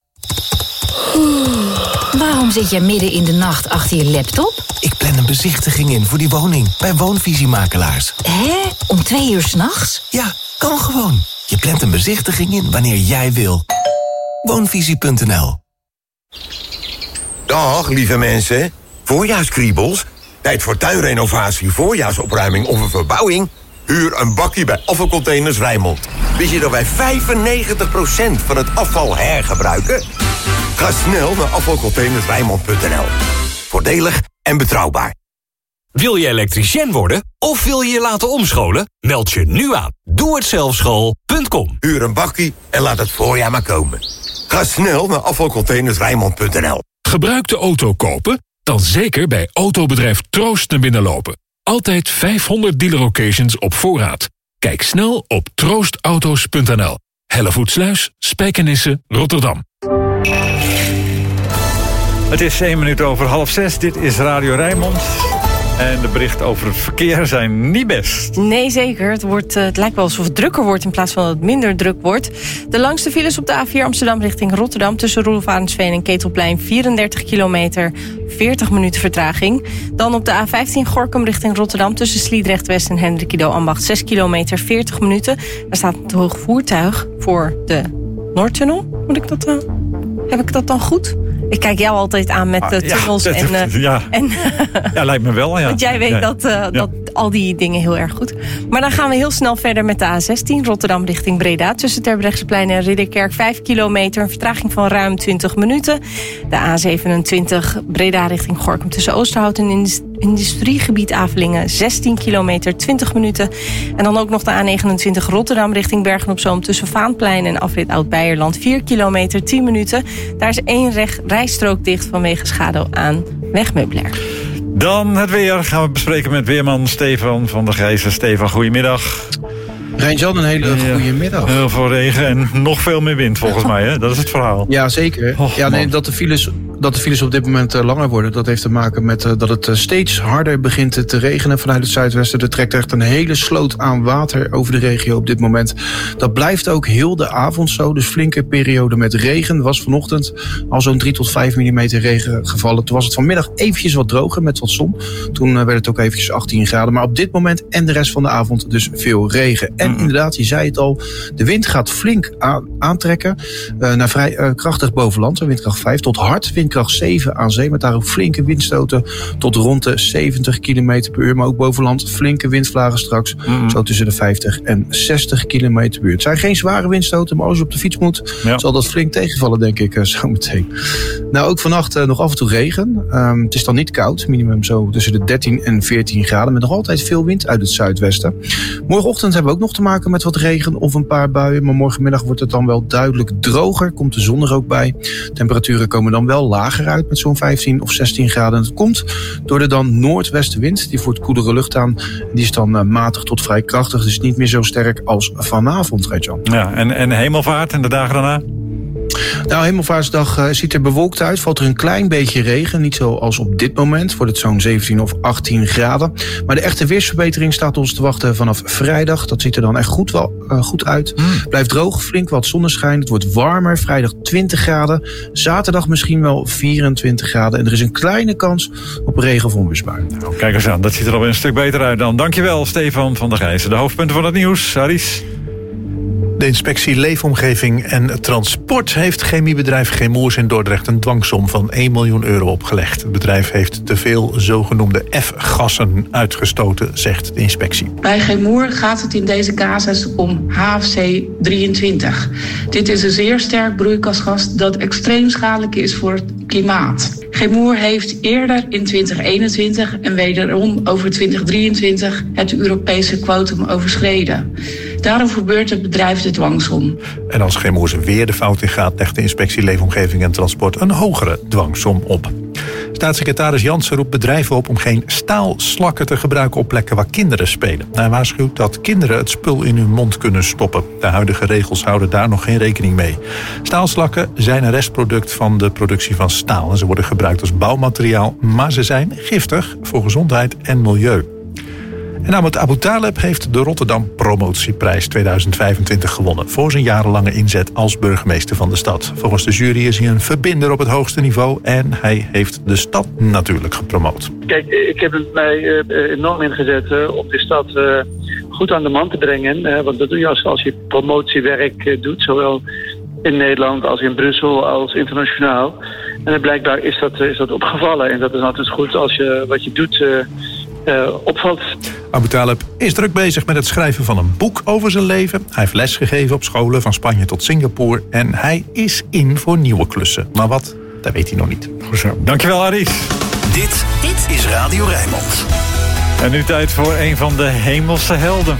S25: Waarom zit jij midden in de nacht achter je laptop?
S26: Ik plan een bezichtiging in voor die woning bij Woonvisiemakelaars.
S25: Hé? Om twee uur 's nachts?
S26: Ja, kan gewoon. Je plant een bezichtiging in wanneer jij wil. Woonvisie punt n l.
S27: Dag, lieve mensen. Voorjaarskriebels? Tijd voor tuinrenovatie, voorjaarsopruiming of een verbouwing? Huur een bakkie bij Afvalcontainers Rijnmond. Wist je dat wij vijfennegentig procent van het afval hergebruiken? Ga snel naar afvalcontainers rijnmond punt n l. Voordelig en betrouwbaar.
S7: Wil je elektricien worden of wil je je laten omscholen? Meld je nu aan. doe het zelf school punt com.
S27: Huur een bakkie en laat het voorjaar maar komen. Ga snel naar afvalcontainers rijnmond punt n l.
S28: Gebruikte auto kopen? Dan zeker bij autobedrijf Troost naar binnen lopen. Altijd vijfhonderd dealer occasions op voorraad. Kijk snel op troost auto's punt n l. Hellevoetsluis, Spijkenisse, Rotterdam.
S2: Het is één minuut over half zes. Dit is Radio Rijnmond. En de berichten over het verkeer zijn niet best.
S3: Nee, zeker. Het, wordt, het lijkt wel alsof het drukker wordt in plaats van dat het minder druk wordt. De langste files op de A vier Amsterdam richting Rotterdam tussen Roelof Arendsveen en Ketelplein vierendertig kilometer, veertig minuten vertraging. Dan op de A vijftien Gorinchem richting Rotterdam tussen Sliedrecht West en Hendrikido Ambacht zes kilometer, veertig minuten. Daar staat een te hoog voertuig voor de Noordtunnel. Moet ik dat dan? Heb ik dat dan goed? Ik kijk jou altijd aan met de ah, tunnels. Ja, en, uh,
S2: ja.
S3: en
S2: ja, lijkt me wel. Ja.
S3: Want jij weet ja. dat, uh, ja. dat al die dingen heel erg goed. Maar dan gaan we heel snel verder met de A zestien Rotterdam richting Breda. Tussen Terbrechtseplein en Ridderkerk vijf kilometer. Een vertraging van ruim twintig minuten. De A zevenentwintig Breda richting Gorinchem tussen Oosterhout en industriegebied Avelingen zestien kilometer, twintig minuten. En dan ook nog de A negenentwintig Rotterdam richting Bergen-op-Zoom tussen Vaanplein en afrit Oud-Beierland vier kilometer, tien minuten. Daar is één recht, rijstrook dicht vanwege schade aan wegmeubilair.
S2: Dan het weer gaan we bespreken met weerman Stefan van der Gijzen. Stefan, goedemiddag.
S11: Rijn-Jan, een hele
S2: Ja,
S11: goede middag.
S2: Heel veel regen en nog veel meer wind volgens mij. Hè? Dat is het verhaal.
S11: Ja, zeker.
S2: Och,
S11: ja, nee,
S2: man.
S11: dat, de files, dat de files op dit moment uh, langer worden... dat heeft te maken met uh, dat het uh, steeds harder begint te, te regenen vanuit het zuidwesten. Er trekt echt een hele sloot aan water over de regio op dit moment. Dat blijft ook heel de avond zo. Dus flinke periode met regen. Was vanochtend al zo'n drie tot vijf millimeter regen gevallen. Toen was het vanmiddag eventjes wat droger met wat zon. Toen uh, werd het ook eventjes achttien graden. Maar op dit moment en de rest van de avond dus veel regen. En mm. inderdaad, je zei het al, de wind gaat flink aan, aantrekken. Uh, naar vrij uh, krachtig bovenland, windkracht vijf, tot hard, windkracht zeven aan zee. Met daar ook flinke windstoten tot rond de zeventig kilometer per uur. Maar ook bovenland flinke windvlagen straks. Mm. Zo tussen de vijftig en zestig kilometer per uur. Het zijn geen zware windstoten, maar als je op de fiets moet, ja. zal dat flink tegenvallen, denk ik, uh, zo meteen. Nou, ook vannacht uh, nog af en toe regen. Um, het is dan niet koud, minimum zo tussen de dertien en veertien graden. Met nog altijd veel wind uit het zuidwesten. Morgenochtend hebben we ook nog te maken met wat regen of een paar buien. Maar morgenmiddag wordt het dan wel duidelijk droger. Komt de zon er ook bij. Temperaturen komen dan wel lager uit met zo'n vijftien of zestien graden. Het komt door de dan noordwestenwind. Die voert koelere lucht aan. Die is dan uh, matig tot vrij krachtig. Dus niet meer zo sterk als vanavond, Rijtjan.
S2: Ja, en, en hemelvaart en de dagen daarna?
S11: Nou, hemelvaartsdag uh, ziet er bewolkt uit. Valt er een klein beetje regen. Niet zoals op dit moment. Wordt het zo'n zeventien of achttien graden. Maar de echte weersverbetering staat ons te wachten vanaf vrijdag. Dat ziet er dan echt goed, wel, uh, goed uit. Mm. Blijft droog, flink wat zonneschijn. Het wordt warmer. Vrijdag twintig graden. Zaterdag misschien wel vierentwintig graden. En er is een kleine kans op regen of onweersbui.
S2: Nou, kijk eens aan. Dat ziet er alweer een stuk beter uit dan. Dankjewel, Stefan van der Gijzen. De hoofdpunten van het nieuws. Aris.
S12: De inspectie Leefomgeving en Transport heeft chemiebedrijf Chemours in Dordrecht een dwangsom van één miljoen euro opgelegd. Het bedrijf heeft te veel zogenoemde F-gassen uitgestoten, zegt de inspectie.
S13: Bij Chemours gaat het in deze casus om H F C drieëntwintig. Dit is een zeer sterk broeikasgas dat extreem schadelijk is voor het klimaat. Chemours heeft eerder in twintig eenentwintig en wederom over twintig drieëntwintig het Europese quotum overschreden. Daarom verbeurt het bedrijf de dwangsom.
S12: En als Chemours weer de fout in gaat, legt de inspectie Leefomgeving en Transport een hogere dwangsom op. Staatssecretaris Jansen roept bedrijven op om geen staalslakken te gebruiken op plekken waar kinderen spelen. Hij waarschuwt dat kinderen het spul in hun mond kunnen stoppen. De huidige regels houden daar nog geen rekening mee. Staalslakken zijn een restproduct van de productie van staal. En ze worden gebruikt als bouwmateriaal, maar ze zijn giftig voor gezondheid en milieu. En Ahmed Abu Taleb heeft de Rotterdam Promotieprijs tweeduizend vijfentwintig gewonnen voor zijn jarenlange inzet als burgemeester van de stad. Volgens de jury is hij een verbinder op het hoogste niveau en hij heeft de stad natuurlijk gepromoot.
S6: Kijk, ik heb mij uh, enorm ingezet uh, om de stad uh, goed aan de man te brengen. Uh, want dat doe je als, als je promotiewerk uh, doet, zowel in Nederland als in Brussel als internationaal. En blijkbaar is dat, is dat opgevallen. En dat is altijd goed als je wat je doet uh, uh, opvalt.
S12: Abu Taleb is druk bezig met het schrijven van een boek over zijn leven. Hij heeft lesgegeven op scholen van Spanje tot Singapore. En hij is in voor nieuwe klussen. Maar wat, dat weet hij nog niet.
S2: Goed zo. Dankjewel, Aris.
S23: Dit, dit is Radio Rijnmond.
S2: En nu tijd voor een van de hemelse helden.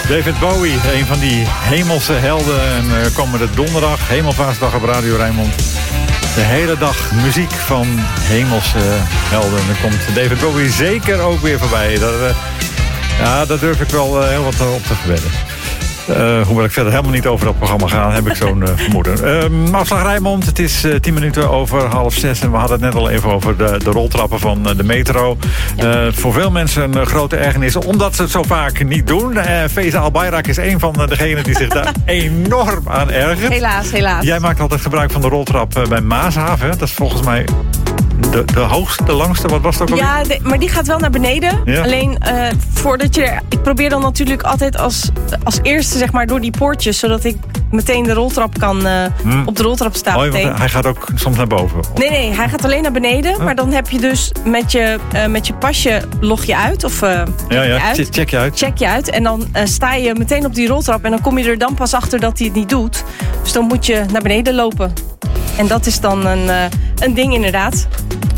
S2: David Bowie, een van die hemelse helden. En uh, komende donderdag, Hemelvaartsdag op Radio Rijnmond. De hele dag muziek van hemelse helden. En dan komt David Bowie zeker ook weer voorbij. Dat, uh, ja, daar durf ik wel uh, heel wat op te verwedden. Uh, hoewel ik verder helemaal niet over dat programma ga, heb ik zo'n uh, vermoeden. Uh, afslag Rijnmond, het is uh, tien minuten over half zes. En we hadden het net al even over de, de roltrappen van uh, de metro. Uh, voor veel mensen een uh, grote ergernis, omdat ze het zo vaak niet doen. Uh, Feza Albayrak is een van uh, degenen die zich daar enorm aan ergert.
S3: Helaas, helaas.
S2: Jij maakt altijd gebruik van de roltrap uh, bij Maashaven. Dat is volgens mij de, de hoogste, de langste. Wat was het ook alweer?
S3: Ja, de, maar die gaat wel naar beneden. Ja. Alleen uh, voordat je... Ik probeer dan natuurlijk altijd als, als eerste zeg maar door die poortjes, zodat ik meteen de roltrap kan uh, hmm. op de roltrap staan.
S2: Oh, want hij gaat ook soms naar boven? Of?
S3: Nee, nee, hij gaat alleen naar beneden. Oh. Maar dan heb je dus met je, uh, met je pasje log je uit. Of uh,
S2: ja, ja.
S3: Uit.
S2: check je uit.
S3: Check je uit. En dan uh, sta je meteen op die roltrap. En dan kom je er dan pas achter dat hij het niet doet. Dus dan moet je naar beneden lopen. En dat is dan een, uh, een ding inderdaad.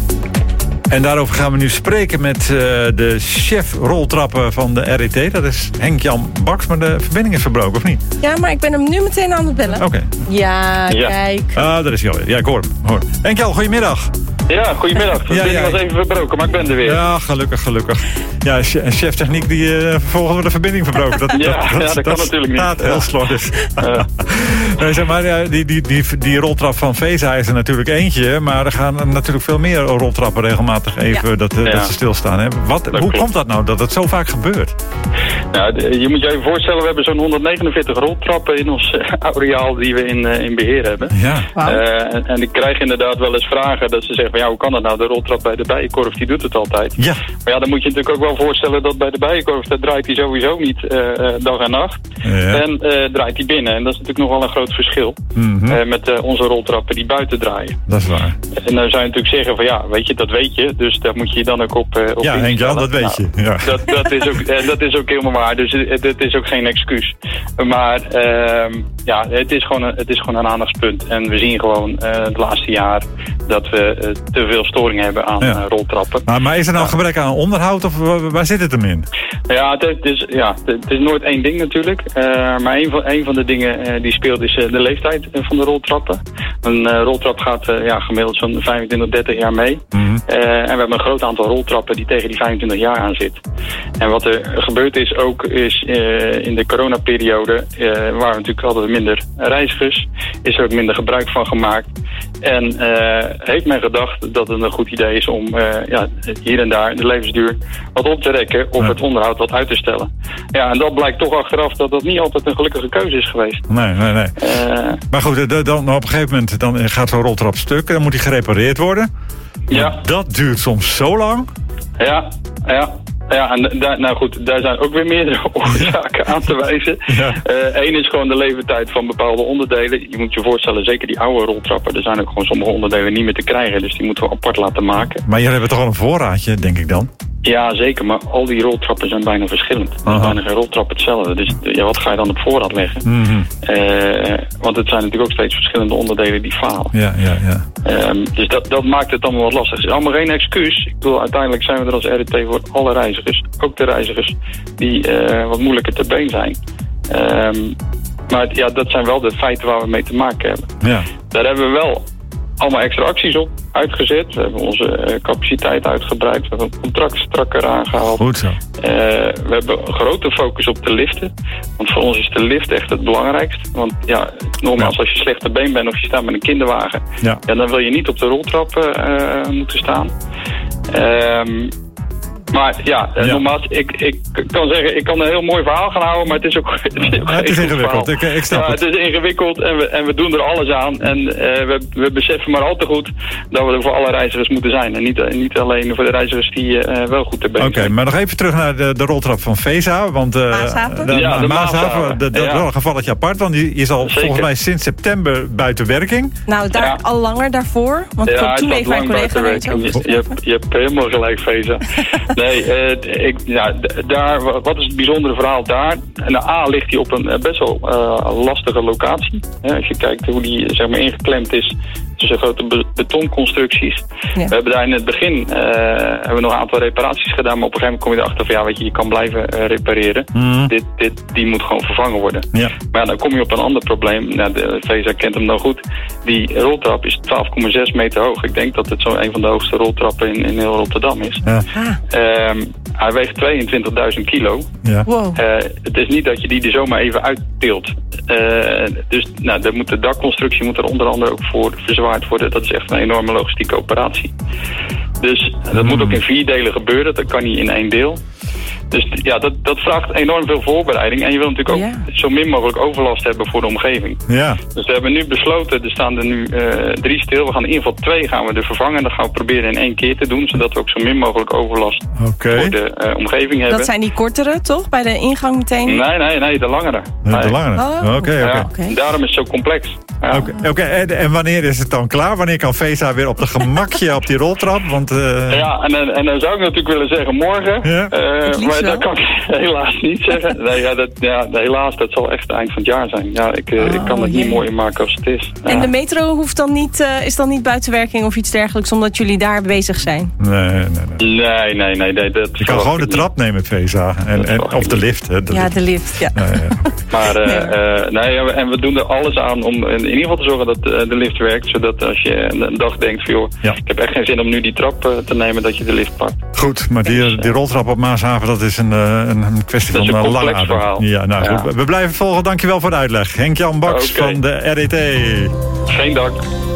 S2: En daarover gaan we nu spreken met uh, de chef roltrappen van de R E T. Dat is Henk-Jan Baks, maar de verbinding is verbroken, of niet?
S3: Ja, maar ik ben hem nu meteen aan het bellen.
S2: Oké. Okay.
S3: Ja, ja, kijk.
S2: Ah, daar is hij alweer. Ja, ik hoor hem. Hoor. Henk-Jan, goedemiddag.
S14: Ja, goedemiddag. De verbinding ja, ja. was even verbroken, maar ik ben er weer.
S2: Ja, gelukkig, gelukkig. Ja, een chef techniek die uh, vervolgens wordt de verbinding verbroken. Dat,
S14: ja,
S2: dat,
S14: ja,
S2: dat,
S14: dat kan natuurlijk niet.
S2: Dat heel slordig. Ja. Nee, zeg maar, ja, die, die, die, die roltrap van Feza is er natuurlijk eentje. Maar er gaan natuurlijk veel meer roltrappen regelmatig even ja. dat, ja. dat ze stilstaan. Hè. Wat, hoe klopt. komt dat nou, dat het zo vaak gebeurt?
S14: Nou, de, je moet je even voorstellen, we hebben zo'n honderdnegenenveertig roltrappen in ons uh, areaal die we in, uh, in beheer hebben.
S2: Ja.
S14: Wow. Uh, en, en ik krijg inderdaad wel eens vragen dat ze zeggen van ja, hoe kan dat nou? De roltrap bij de Bijenkorf, die doet het altijd.
S2: Ja.
S14: Maar ja, dan moet je natuurlijk ook wel voorstellen dat bij de Bijenkorf, dat draait hij sowieso niet uh, dag en nacht. Ja. En uh, draait hij binnen. En dat is natuurlijk nog wel een groot verschil
S2: mm-hmm.
S14: uh, met uh, onze roltrappen die buiten draaien.
S2: Dat is waar.
S14: En dan zou je natuurlijk zeggen van ja, weet je, dat weet je. Dus daar moet je je dan ook op, uh, op
S2: ja, Henk-Jan, dat weet
S14: nou,
S2: je. Ja.
S14: Dat, dat, is ook, uh, dat is ook helemaal waar. Dus uh, dat is ook geen excuus. Maar uh, ja, het is, gewoon een, het is gewoon een aandachtspunt. En we zien gewoon uh, het laatste jaar dat we uh, te veel storing hebben aan ja. uh, roltrappen.
S2: Maar, maar is er nou ja. gebrek aan onderhoud of waar zit het hem in?
S14: Ja, het, het, is, ja, het is nooit één ding natuurlijk. Uh, maar een van, een van de dingen uh, die speelt is uh, de leeftijd uh, van de roltrappen. Een uh, roltrap gaat uh, ja, gemiddeld zo'n vijfentwintig, dertig jaar mee.
S2: Mm-hmm.
S14: Uh, en we hebben een groot aantal roltrappen die tegen die vijfentwintig jaar aan zit. En wat er gebeurd is ook is uh, in de coronaperiode, uh, waren we natuurlijk altijd minder reizigers, is er ook minder gebruik van gemaakt. En uh, heeft men gedacht dat het een goed idee is om uh, ja, hier en daar de levensduur wat op te rekken of ja. het onderhoud wat uit te stellen. Ja, en dat blijkt toch achteraf dat dat niet altijd een gelukkige keuze is geweest.
S2: Nee, nee, nee.
S14: Uh,
S2: maar goed, dan, op een gegeven moment dan gaat zo'n roltrap stuk, dan moet die gerepareerd worden.
S14: Ja.
S2: Dat duurt soms zo lang.
S14: Ja, ja. Ja, en daar, nou goed, daar zijn ook weer meerdere oorzaken aan te wijzen.
S2: Ja.
S14: Eén uh, is gewoon de leeftijd van bepaalde onderdelen. Je moet je voorstellen, zeker die oude roltrappen, er zijn ook gewoon sommige onderdelen niet meer te krijgen. Dus die moeten we apart laten maken.
S2: Maar jullie hebben toch al een voorraadje, denk ik dan?
S14: Ja, zeker. Maar al die roltrappen zijn bijna verschillend. Er is bijna geen roltrap hetzelfde. Dus ja, wat ga je dan op voorraad leggen?
S2: Mm-hmm.
S14: Uh, want het zijn natuurlijk ook steeds verschillende onderdelen die falen.
S2: Ja, ja, ja.
S14: Um, dus dat, dat maakt het allemaal wat lastig. Het is allemaal geen excuus. Ik bedoel, uiteindelijk zijn we er als R E T voor alle reizigers. Ook de reizigers die uh, wat moeilijker te been zijn. Um, maar ja, dat zijn wel de feiten waar we mee te maken hebben.
S2: Ja.
S14: Daar hebben we wel allemaal extra acties op uitgezet. We hebben onze uh, capaciteit uitgebreid. We hebben een contract strakker aangehaald.
S2: Goed zo.
S14: Uh, we hebben een grote focus op de liften. Want voor ons is de lift echt het belangrijkst. Want ja, nogmaals, ja. als je slecht te been bent of je staat met een kinderwagen,
S2: ja.
S14: Ja, dan wil je niet op de roltrap uh, moeten staan. Um, Maar ja, ja. nogmaals, ik, ik kan zeggen, ik kan een heel mooi verhaal gaan houden, maar het is ook het is, ook
S2: ja, het is ingewikkeld. Ik, ik snap
S14: ja,
S2: het.
S14: Het is ingewikkeld en we, en we doen er alles aan. En uh, we, we beseffen maar al te goed dat we er voor alle reizigers moeten zijn. En niet, niet alleen voor de reizigers die uh, wel goed te been zijn.
S2: Oké, okay, maar nog even terug naar de, de roltrap van Feza. Want uh,
S14: Maashaven?
S2: De,
S14: ja, de
S2: Maashaven,
S14: Maashaven.
S2: Dat is ja. wel een gevalletje apart, want die is al Zeker. volgens mij sinds september buiten werking.
S3: Nou, daar ja. al langer daarvoor. Want
S14: ja,
S3: toen heeft mijn collega weet
S14: je, je, hebt, je hebt helemaal gelijk, Feza. Nee, uh, Ik, ja, daar, wat is het bijzondere verhaal daar? En de A ligt hij op een best wel uh, lastige locatie. Ja, als je kijkt hoe die zeg maar, ingeklemd is, tussen grote be- betonconstructies.
S3: Ja.
S14: We hebben daar in het begin uh, hebben we nog een aantal reparaties gedaan, maar op een gegeven moment kom je erachter van ja, weet je, je kan blijven uh, repareren. Mm. Dit, dit, die moet gewoon vervangen worden.
S2: Ja.
S14: Maar ja, dan kom je op een ander probleem. Nou, de VESA kent hem nou goed. Die roltrap is twaalf komma zes meter hoog. Ik denk dat het zo een van de hoogste roltrappen in, in heel Rotterdam is. Ja. Ah. Um, hij weegt tweeëntwintigduizend kilo.
S2: Ja.
S3: Wow.
S14: Uh, het is niet dat je die er zomaar even uittilt. Uh, dus nou, de, moet, de dakconstructie moet er onder andere ook voor verzwaard worden. Dat is echt een enorme logistieke operatie. Dus dat mm. moet ook in vier delen gebeuren. Dat kan niet in één deel. Dus ja, dat, dat vraagt enorm veel voorbereiding. En je wil natuurlijk ook ja. zo min mogelijk overlast hebben voor de omgeving.
S2: Ja.
S14: Dus we hebben nu besloten, er staan er nu uh, drie stil. We gaan in ieder geval twee gaan we er vervangen. Dat gaan we proberen in één keer te doen. Zodat we ook zo min mogelijk overlast
S2: okay.
S14: voor de uh, omgeving hebben.
S3: Dat zijn die kortere, toch? Bij de ingang meteen?
S14: Nee, nee, nee, de langere.
S2: De, de langere?
S3: Oh.
S2: Oké, okay,
S14: ja,
S2: oké. Okay.
S14: Daarom is het zo complex.
S2: Ja. Oké, okay, okay. en, en wanneer is het dan klaar? Wanneer kan VESA weer op de gemakje op die roltrap? Want, uh...
S14: Ja, en, en dan zou ik natuurlijk willen zeggen morgen. Ja. Uh, maar dat kan ik helaas niet zeggen. Nee, ja, dat, ja, helaas, dat zal echt het eind van het jaar zijn. Ja, ik, uh, oh, ik kan het jee. niet mooier maken als het is. Ja.
S3: En de metro hoeft dan niet, uh, is dan niet buitenwerking of iets dergelijks, omdat jullie daar bezig zijn?
S2: Nee, nee, nee.
S14: Nee, nee, nee. nee dat
S2: je kan gewoon de trap niet. nemen, VESA. En, en, of de lift. Hè, de
S3: ja,
S2: lift.
S3: de lift, ja.
S2: Nee, ja.
S14: Maar uh, uh, nee, en we doen er alles aan om in ieder geval te zorgen dat uh, de lift werkt. Zodat als je een dag denkt van joh, ja. ik heb echt geen zin om nu die trap uh, te nemen, dat je de lift pakt.
S2: Goed, maar die, die roltrap op Maashaven, dat is een, een, een kwestie
S14: dat
S2: van
S14: een
S2: lange
S14: adem. Verhaal.
S2: Ja, nou ja. Goed, we blijven volgen. Dankjewel voor de uitleg. Henk-Jan Baks okay. van de R E T.
S14: Geen dank.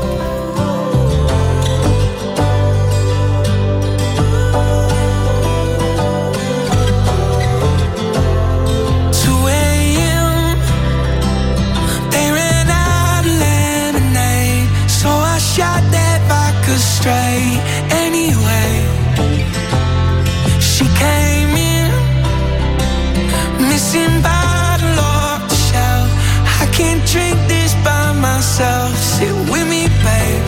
S1: Straight anyway, she came in missing bottle off the shelf. I can't drink this by myself. Sit with me, babe.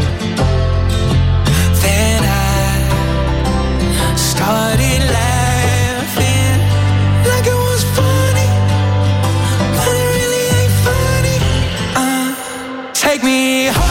S1: Then I started laughing like it was funny, but it really ain't funny. Uh, take me home.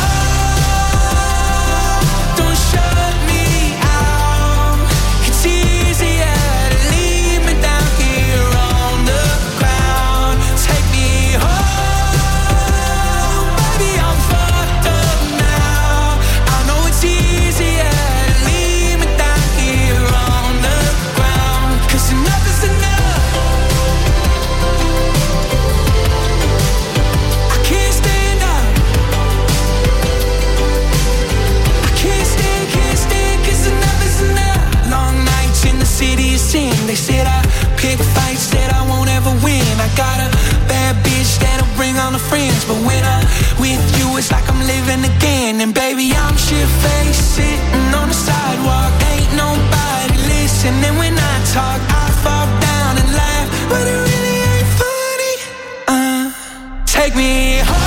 S1: They said I pick fights that I won't ever win. I got a bad bitch that'll bring all the friends. But when I'm with you, it's like I'm living again. And baby, I'm shit-faced, sitting on the sidewalk. Ain't nobody listening when I talk. I fall down and laugh, but it really ain't funny. Uh, take me home.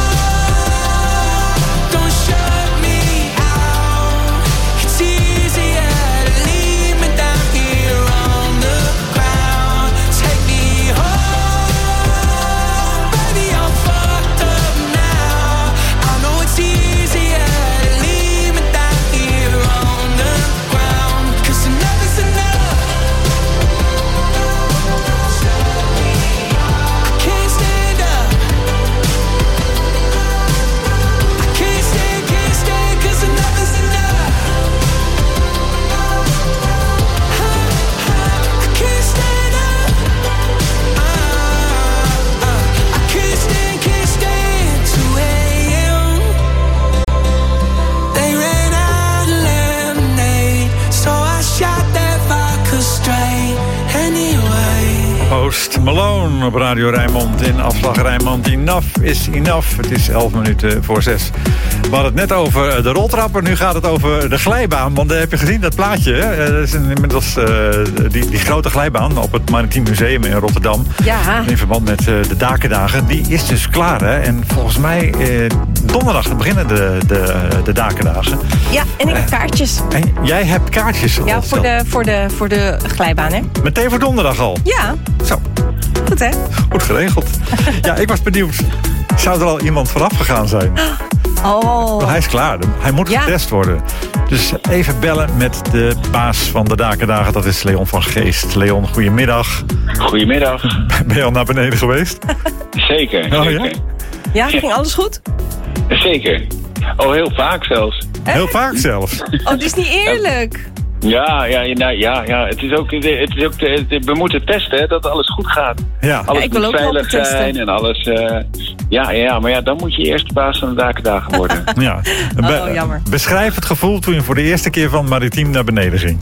S2: Post Malone op Radio Rijnmond in afslag Rijnmond. Enough is enough. Het is elf minuten voor zes. We hadden het net over de roltrapper. Nu gaat het over de glijbaan. Want heb je gezien dat plaatje? Hè? Dat is inmiddels uh, die, die grote glijbaan op het Maritiem Museum in Rotterdam.
S3: Ja.
S2: In verband met uh, de Dakendagen. Die is dus klaar. Hè? En volgens mij uh, donderdag beginnen de, de, de Dakendagen.
S3: Ja, en ik heb kaartjes.
S2: Uh, en jij hebt kaartjes?
S3: Ja, voor de, voor, de, voor de glijbaan, hè?
S2: Meteen voor donderdag al?
S3: Ja.
S2: Zo.
S3: Goed, hè?
S2: Goed geregeld. Ja, ik was benieuwd. Zou er al iemand vanaf gegaan zijn?
S3: Oh.
S2: Hij is klaar. Hij moet
S3: Ja.
S2: getest worden. Dus even bellen met de baas van de Dakendagen. Dat is Leon van Geest. Leon, goedemiddag.
S15: Goedemiddag.
S2: Ben je al naar beneden geweest?
S15: Zeker,
S2: Oh,
S15: zeker.
S2: ja?
S3: Ja, ging alles goed?
S15: Zeker. Oh, heel vaak zelfs.
S2: Heel vaak zelfs.
S3: Oh, het is niet eerlijk.
S15: Ja, ja, ja, ja, ja. Het is ook, het is ook de, we moeten testen hè, dat alles goed gaat.
S2: Ja.
S15: Alles
S3: Ja, ik wil
S15: moet
S3: ook
S15: veilig
S3: lopen testen.
S15: zijn en alles. Uh, ja, ja, maar ja, dan moet je eerst de baas van de Dakendagen worden.
S2: Ja. Be-
S3: Oh, jammer.
S2: Beschrijf het gevoel toen je voor de eerste keer van Maritiem naar beneden ging.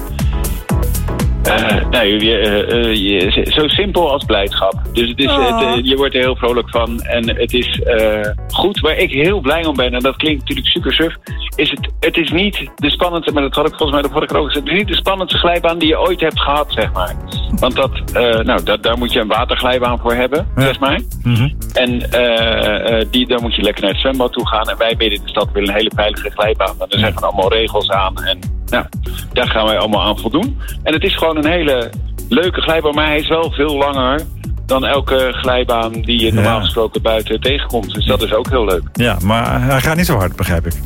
S15: Uh, nee, je, uh, uh, je, zo simpel als blijdschap. Dus het is,
S3: Oh.
S15: het, uh, je wordt er heel vrolijk van. En het is uh, goed. Waar ik heel blij om ben, en dat klinkt natuurlijk super suf, is het, het is niet de spannendste, maar dat had ik volgens mij de vorige keer ook gezegd, het is niet de spannendste glijbaan die je ooit hebt gehad, zeg maar. Want dat, uh, nou, dat, daar moet je een waterglijbaan voor hebben,
S2: Ja.
S15: zeg maar.
S2: Mm-hmm.
S15: En uh, uh, die, dan moet je lekker naar het zwembad toe gaan. En wij midden in de stad willen een hele veilige glijbaan. Maar er zijn gewoon allemaal regels aan. En nou, daar gaan wij allemaal aan voldoen. En het is gewoon een hele leuke glijbaan. Maar hij is wel veel langer dan elke glijbaan die je normaal
S2: Ja.
S15: gesproken buiten tegenkomt. Dus dat is ook heel leuk.
S2: Ja, maar hij gaat niet zo hard, begrijp ik.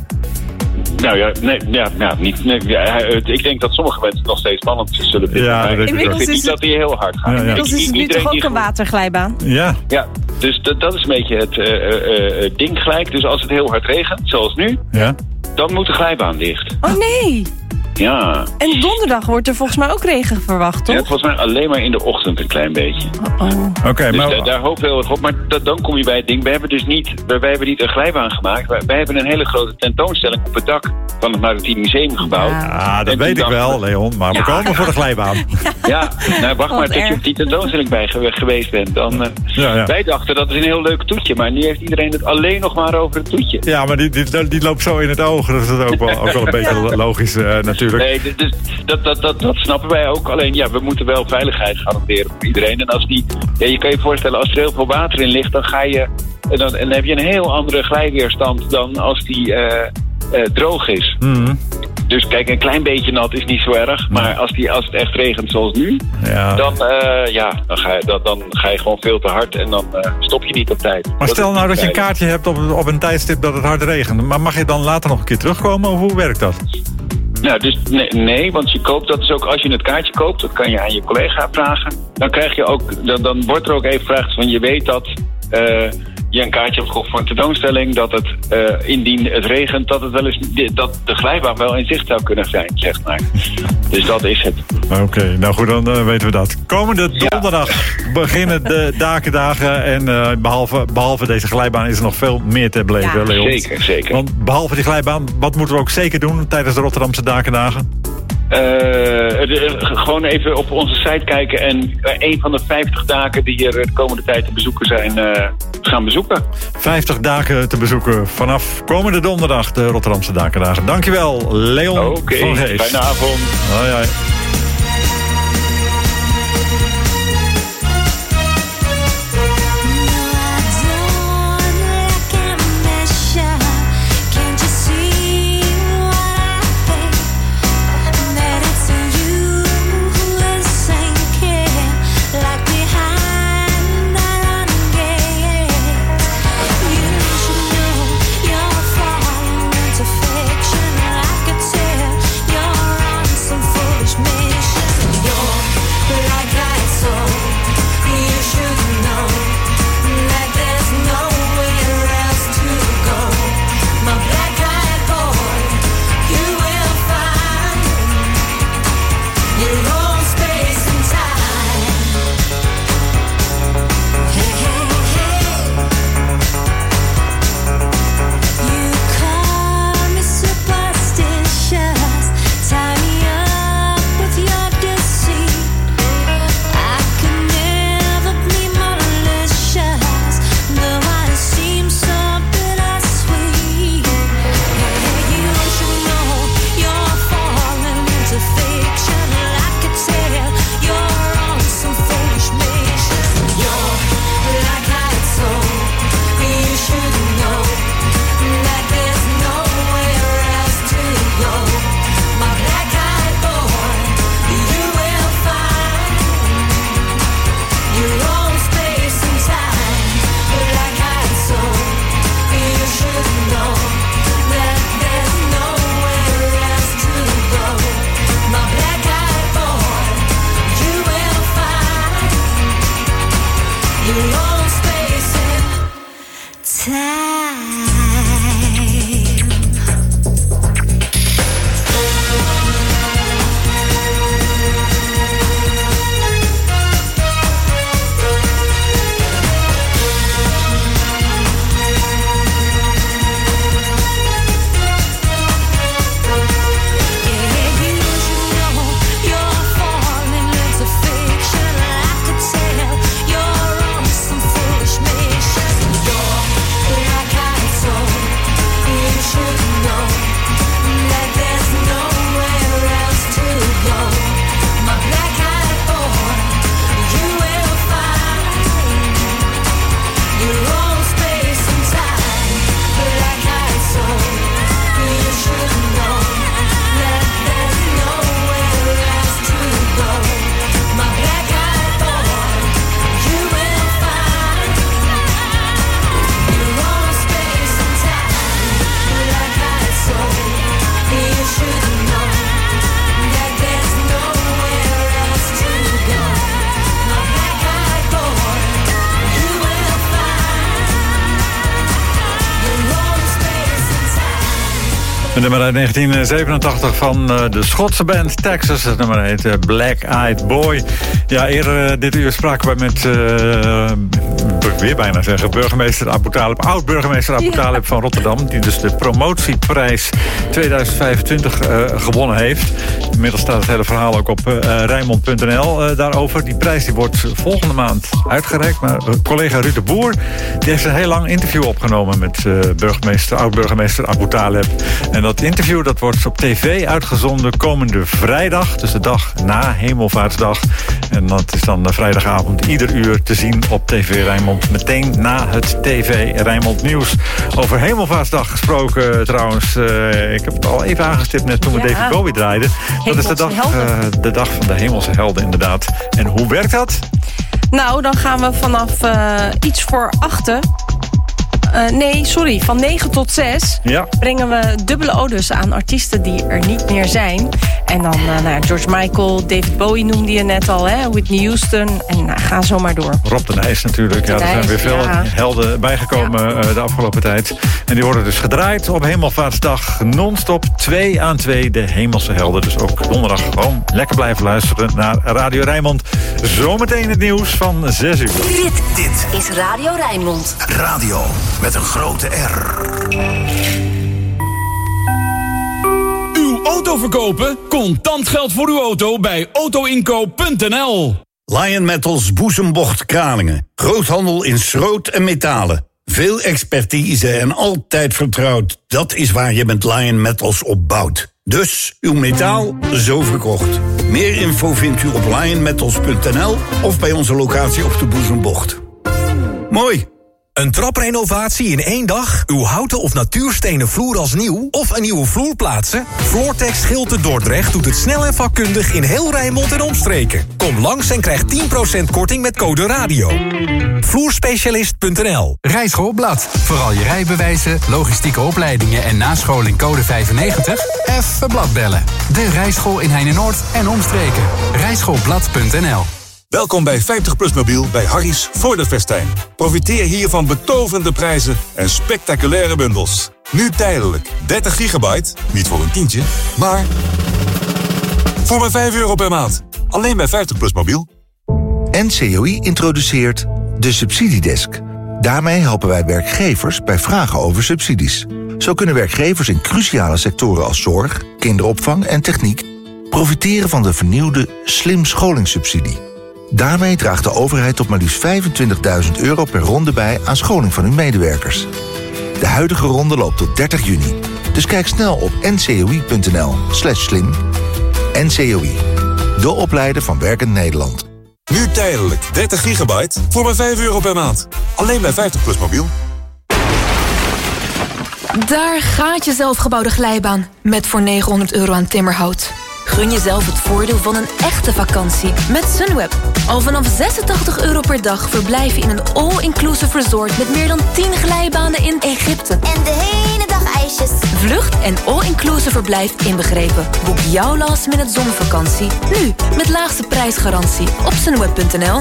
S15: Nou ja, nee, ja, ja niet, nee, ja, hij- ik denk dat sommige mensen het nog steeds spannend zullen vinden.
S2: Ja,
S15: Maar
S2: dat denk ik
S15: ik
S3: ook.
S15: vind niet dat hij heel hard gaat.
S2: Ja, ja.
S3: Inmiddels is het nu
S15: Iedereen
S3: toch
S15: die
S3: ook een
S15: goed-
S3: waterglijbaan?
S2: Ja.
S15: Ja, dus dat, dat is een beetje het uh, uh, uh, ding gelijk. Dus als het heel hard regent, zoals nu,
S2: Ja.
S15: dan moet de glijbaan dicht.
S3: Oh nee!
S15: Ja.
S3: En donderdag wordt er volgens mij ook regen verwacht,
S15: Ja,
S3: toch?
S15: volgens mij alleen maar in de ochtend een klein beetje.
S3: Oh.
S2: Oké,
S15: Dus
S2: maar...
S15: daar, daar hoop ik heel erg op. Maar dat, dan kom je bij het ding. We hebben dus niet, wij, wij hebben niet een glijbaan gemaakt. Wij, wij hebben een hele grote tentoonstelling op het dak van het Maritiem Museum gebouwd.
S2: Ah, dat
S15: En
S2: weet ik
S15: toen
S2: wel,
S15: dachten we-
S2: Leon. Maar we
S15: Ja.
S2: komen voor de glijbaan.
S15: Ja, nou wacht
S3: Wat
S15: maar tot je
S3: erg.
S15: op die tentoonstelling bij gewe- geweest bent. Dan, uh,
S2: Ja, ja.
S15: Wij dachten dat is een heel leuk toetje. Maar nu heeft iedereen het alleen nog maar over het toetje.
S2: Ja, maar die, die, die loopt zo in het oog. Dat is ook wel, ook wel een beetje logisch uh, natuurlijk.
S15: Nee, dus- dus dat, dat, dat, dat snappen wij ook. Alleen ja, we moeten wel veiligheid garanderen voor iedereen. En als die, ja, je kan je voorstellen, als er heel veel water in ligt, dan ga je. En dan, en dan heb je een heel andere glijweerstand dan als die uh, uh, droog is.
S2: Mm.
S15: Dus kijk, een klein beetje nat is niet zo erg. Maar als, die, als het echt regent zoals nu,
S2: Ja.
S15: dan, uh, ja, dan, ga je, dan, dan ga je gewoon veel te hard en dan uh, stop je niet op tijd.
S2: Maar stel
S15: is
S2: nou
S15: niet
S2: dat je een
S15: veilig.
S2: kaartje hebt op, op een tijdstip dat het hard regent. Maar mag je dan later nog een keer terugkomen? Of hoe werkt dat?
S15: Nou, dus nee, nee, want je koopt dat is ook als je het kaartje koopt, dat kan je aan je collega vragen. Dan krijg je ook, dan, dan wordt er ook even gevraagd van je weet dat uh, je een kaartje hebt gekocht voor een tentoonstelling, dat het uh, indien het regent, dat het wel eens dat de glijbaan wel in zicht zou kunnen zijn, zeg maar. Dus dat is het.
S2: Oké, okay, nou goed, dan uh, weten we dat. Komende donderdag ja. beginnen de Dakendagen. En uh, behalve, behalve deze glijbaan is er nog veel meer te beleven,
S15: Ja.
S2: Leon.
S15: Zeker, zeker.
S2: Want behalve die glijbaan, wat moeten we ook zeker doen tijdens de Rotterdamse Dakendagen?
S15: Uh, de, gewoon even op onze site kijken en uh, een van de vijftig daken die er de komende tijd te bezoeken zijn, uh, gaan bezoeken.
S2: vijftig daken te bezoeken vanaf komende donderdag, de Rotterdamse Dakendagen. Dankjewel, Leon
S15: okay,
S2: van Geest.
S15: Fijne avond.
S2: Hoi, hoi.
S16: Fiction, I could tell you're on some foolish mission.
S2: De nummer uit negentien zevenentachtig van uh, de Schotse band Texas. Het nummer heet uh, Black Eyed Boy. Ja, eerder uh, dit uur spraken we met, uh, weer bijna zeggen, burgemeester Abu Talib, oud-burgemeester Abu Talib ja. van Rotterdam, die dus de promotieprijs tweeduizend vijfentwintig uh, gewonnen heeft. Inmiddels staat het hele verhaal ook op uh, Rijnmond punt n l uh, daarover. Die prijs die wordt volgende maand uitgereikt. Maar uh, collega Ruud de Boer die heeft een heel lang interview opgenomen met uh, burgemeester, oud-burgemeester Abu Talib. En dat interview dat wordt op tv uitgezonden komende vrijdag. Dus de dag na Hemelvaartsdag. En dat is dan de vrijdagavond ieder uur te zien op T V Rijnmond. Meteen na het T V Rijnmond nieuws. Over Hemelvaartsdag gesproken trouwens. Uh, ik heb het al even aangestipt net toen we ja. David Bowie draaiden. Dat is de dag, uh, de dag van de hemelse helden inderdaad. En hoe werkt dat?
S3: Nou, dan gaan we vanaf uh, iets voor achten... Uh, nee, sorry, van negen tot zes ja. brengen we dubbele odes aan artiesten die er niet meer zijn. En dan uh, nou ja, George Michael, David Bowie noemde je net al, hè, Whitney Houston. En nou, ga zo maar door.
S2: Rob de Nijs natuurlijk. Ja, er zijn weer veel ja. helden bijgekomen ja. uh, de afgelopen tijd. En die worden dus gedraaid op Hemelvaartsdag non-stop twee aan twee de hemelse helden. Dus ook donderdag gewoon lekker blijven luisteren naar Radio Rijnmond. Zometeen het nieuws van zes uur.
S24: Dit, dit is Radio Rijnmond.
S23: Radio met een grote R.
S4: Uw auto verkopen? Contant geld voor uw auto bij autoinkoop punt n l.
S8: Lion Metals Boezembocht Kralingen. Groothandel in schroot en metalen. Veel expertise en altijd vertrouwd. Dat is waar je met Lion Metals op bouwt. Dus uw metaal zo verkocht. Meer info vindt u op lion metals punt n l of bij onze locatie op de Boezembocht. Mooi!
S16: Een traprenovatie in één dag? Uw houten of natuurstenen vloer als nieuw? Of een nieuwe vloer plaatsen? Floortex Schilte Dordrecht doet het snel en vakkundig in heel Rijnmond en omstreken. Kom langs en krijg tien procent korting met code radio. vloerspecialist punt n l.
S17: Rijschool Blad. Vooral je rijbewijzen, logistieke opleidingen en nascholing code vijfennegentig? Even Blad bellen. De Rijschool in Heine-Noord en omstreken. rijschoolblad punt n l.
S18: Welkom bij vijftig plus mobiel bij Harry's Voordeelfestijn. Profiteer hier van betoverende prijzen en spectaculaire bundels. Nu tijdelijk dertig gigabyte, niet voor een tientje, maar voor maar vijf euro per maand. Alleen bij vijftig plus mobiel.
S23: N C O I introduceert de Subsidiedesk. Daarmee helpen wij werkgevers bij vragen over subsidies. Zo kunnen werkgevers in cruciale sectoren als zorg, kinderopvang en techniek profiteren van de vernieuwde Slim Scholingssubsidie. Daarmee draagt de overheid tot maar liefst vijfentwintigduizend euro per ronde bij aan scholing van hun medewerkers. De huidige ronde loopt tot dertig juni. Dus kijk snel op n c o i punt n l slash slim. N C O I, de opleider van Werkend Nederland.
S18: Nu tijdelijk dertig gigabyte voor maar vijf euro per maand. Alleen bij vijftig plus mobiel.
S19: Daar gaat je zelfgebouwde glijbaan met voor negenhonderd euro aan timmerhout. Gun jezelf het voordeel van een echte vakantie met Sunweb. Al vanaf zesentachtig euro per dag verblijf je in een all-inclusive resort met meer dan tien glijbanen in Egypte.
S20: En de hele dag ijsjes.
S19: Vlucht en all-inclusive verblijf inbegrepen. Boek jouw last minute zonvakantie nu met laagste prijsgarantie op sunweb punt n l.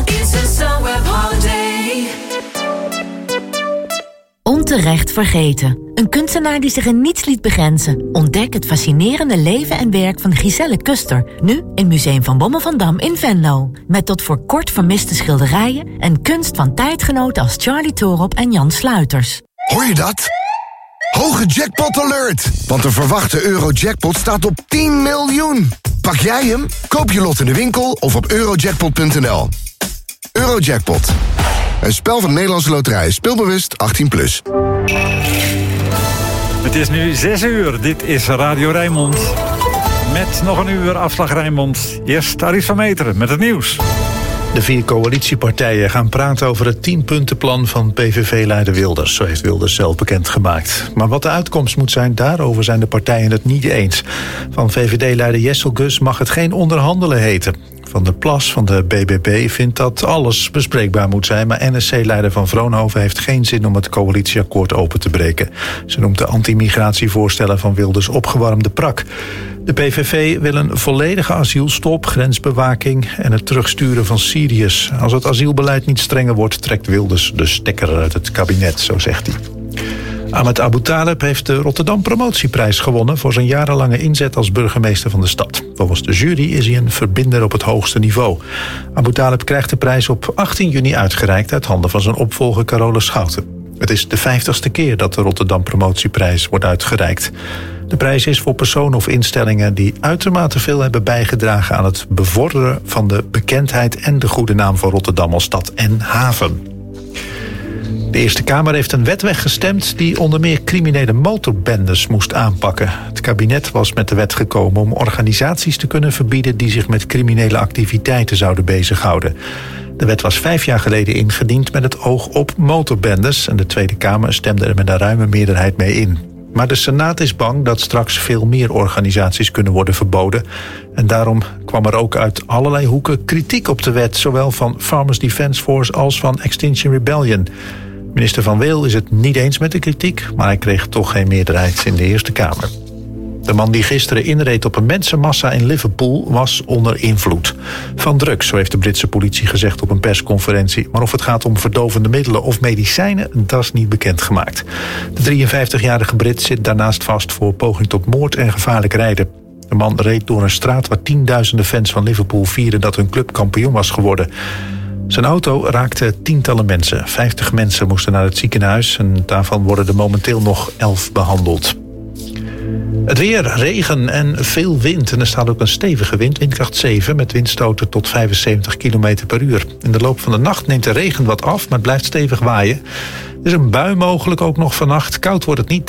S21: Onterecht vergeten. Een kunstenaar die zich in niets liet begrenzen. Ontdek het fascinerende leven en werk van Giselle Kuster. Nu in Museum van Bommel van Dam in Venlo. Met tot voor kort vermiste schilderijen en kunst van tijdgenoten als Charlie Torop en Jan Sluiters.
S22: Hoor je dat? Hoge jackpot alert! Want de verwachte Eurojackpot staat op tien miljoen. Pak jij hem? Koop je lot in de winkel of op eurojackpot punt n l. Eurojackpot. Een spel van de Nederlandse Loterij. Speelbewust achttien plus.
S2: Het is nu zes uur. Dit is Radio Rijnmond. Met nog een uur afslag Rijnmond. Eerst Aris van Meteren met het nieuws.
S12: De vier coalitiepartijen gaan praten over het tienpuntenplan van P V V-leider Wilders. Zo heeft Wilders zelf bekendgemaakt. Maar wat de uitkomst moet zijn, daarover zijn de partijen het niet eens. Van V V D-leider Jessel Gus mag het geen onderhandelen heten. Van der Plas van de B B B vindt dat alles bespreekbaar moet zijn, maar N S C-leider Van Vroonhoven heeft geen zin om het coalitieakkoord open te breken. Ze noemt de antimigratievoorstellen van Wilders opgewarmde prak. De P V V wil een volledige asielstop, grensbewaking en het terugsturen van Syriërs. Als het asielbeleid niet strenger wordt, trekt Wilders de stekker uit het kabinet, zo zegt hij. Ahmed Abu Taleb heeft de Rotterdam Promotieprijs gewonnen voor zijn jarenlange inzet als burgemeester van de stad. Volgens de jury is hij een verbinder op het hoogste niveau. Abu Taleb krijgt de prijs op achttien juni uitgereikt uit handen van zijn opvolger Carola Schouten. Het is de vijftigste keer dat de Rotterdam Promotieprijs wordt uitgereikt. De prijs is voor personen of instellingen die uitermate veel hebben bijgedragen aan het bevorderen van de bekendheid en de goede naam van Rotterdam als stad en haven. De Eerste Kamer heeft een wet weggestemd die onder meer criminele motorbendes moest aanpakken. Het kabinet was met de wet gekomen om organisaties te kunnen verbieden die zich met criminele activiteiten zouden bezighouden. De wet was vijf jaar geleden ingediend met het oog op motorbendes en de Tweede Kamer stemde er met een ruime meerderheid mee in. Maar de Senaat is bang dat straks veel meer organisaties kunnen worden verboden. En daarom kwam er ook uit allerlei hoeken kritiek op de wet, zowel van Farmers Defence Force als van Extinction Rebellion. Minister Van Weel is het niet eens met de kritiek, maar hij kreeg toch geen meerderheid in de Eerste Kamer. De man die gisteren inreed op een mensenmassa in Liverpool was onder invloed van drugs, zo heeft de Britse politie gezegd op een persconferentie. Maar of het gaat om verdovende middelen of medicijnen, dat is niet bekendgemaakt. De drieënvijftigjarige Brit zit daarnaast vast voor poging tot moord en gevaarlijk rijden. De man reed door een straat waar tienduizenden fans van Liverpool vierden dat hun club kampioen was geworden. Zijn auto raakte tientallen mensen. Vijftig mensen moesten naar het ziekenhuis en daarvan worden er momenteel nog elf behandeld. Het weer, regen en veel wind. En er staat ook een stevige wind, windkracht zeven... met windstoten tot vijfenzeventig kilometer per uur. In de loop van de nacht neemt de regen wat af, maar het blijft stevig waaien. Er is een bui mogelijk ook nog vannacht. Koud wordt het niet.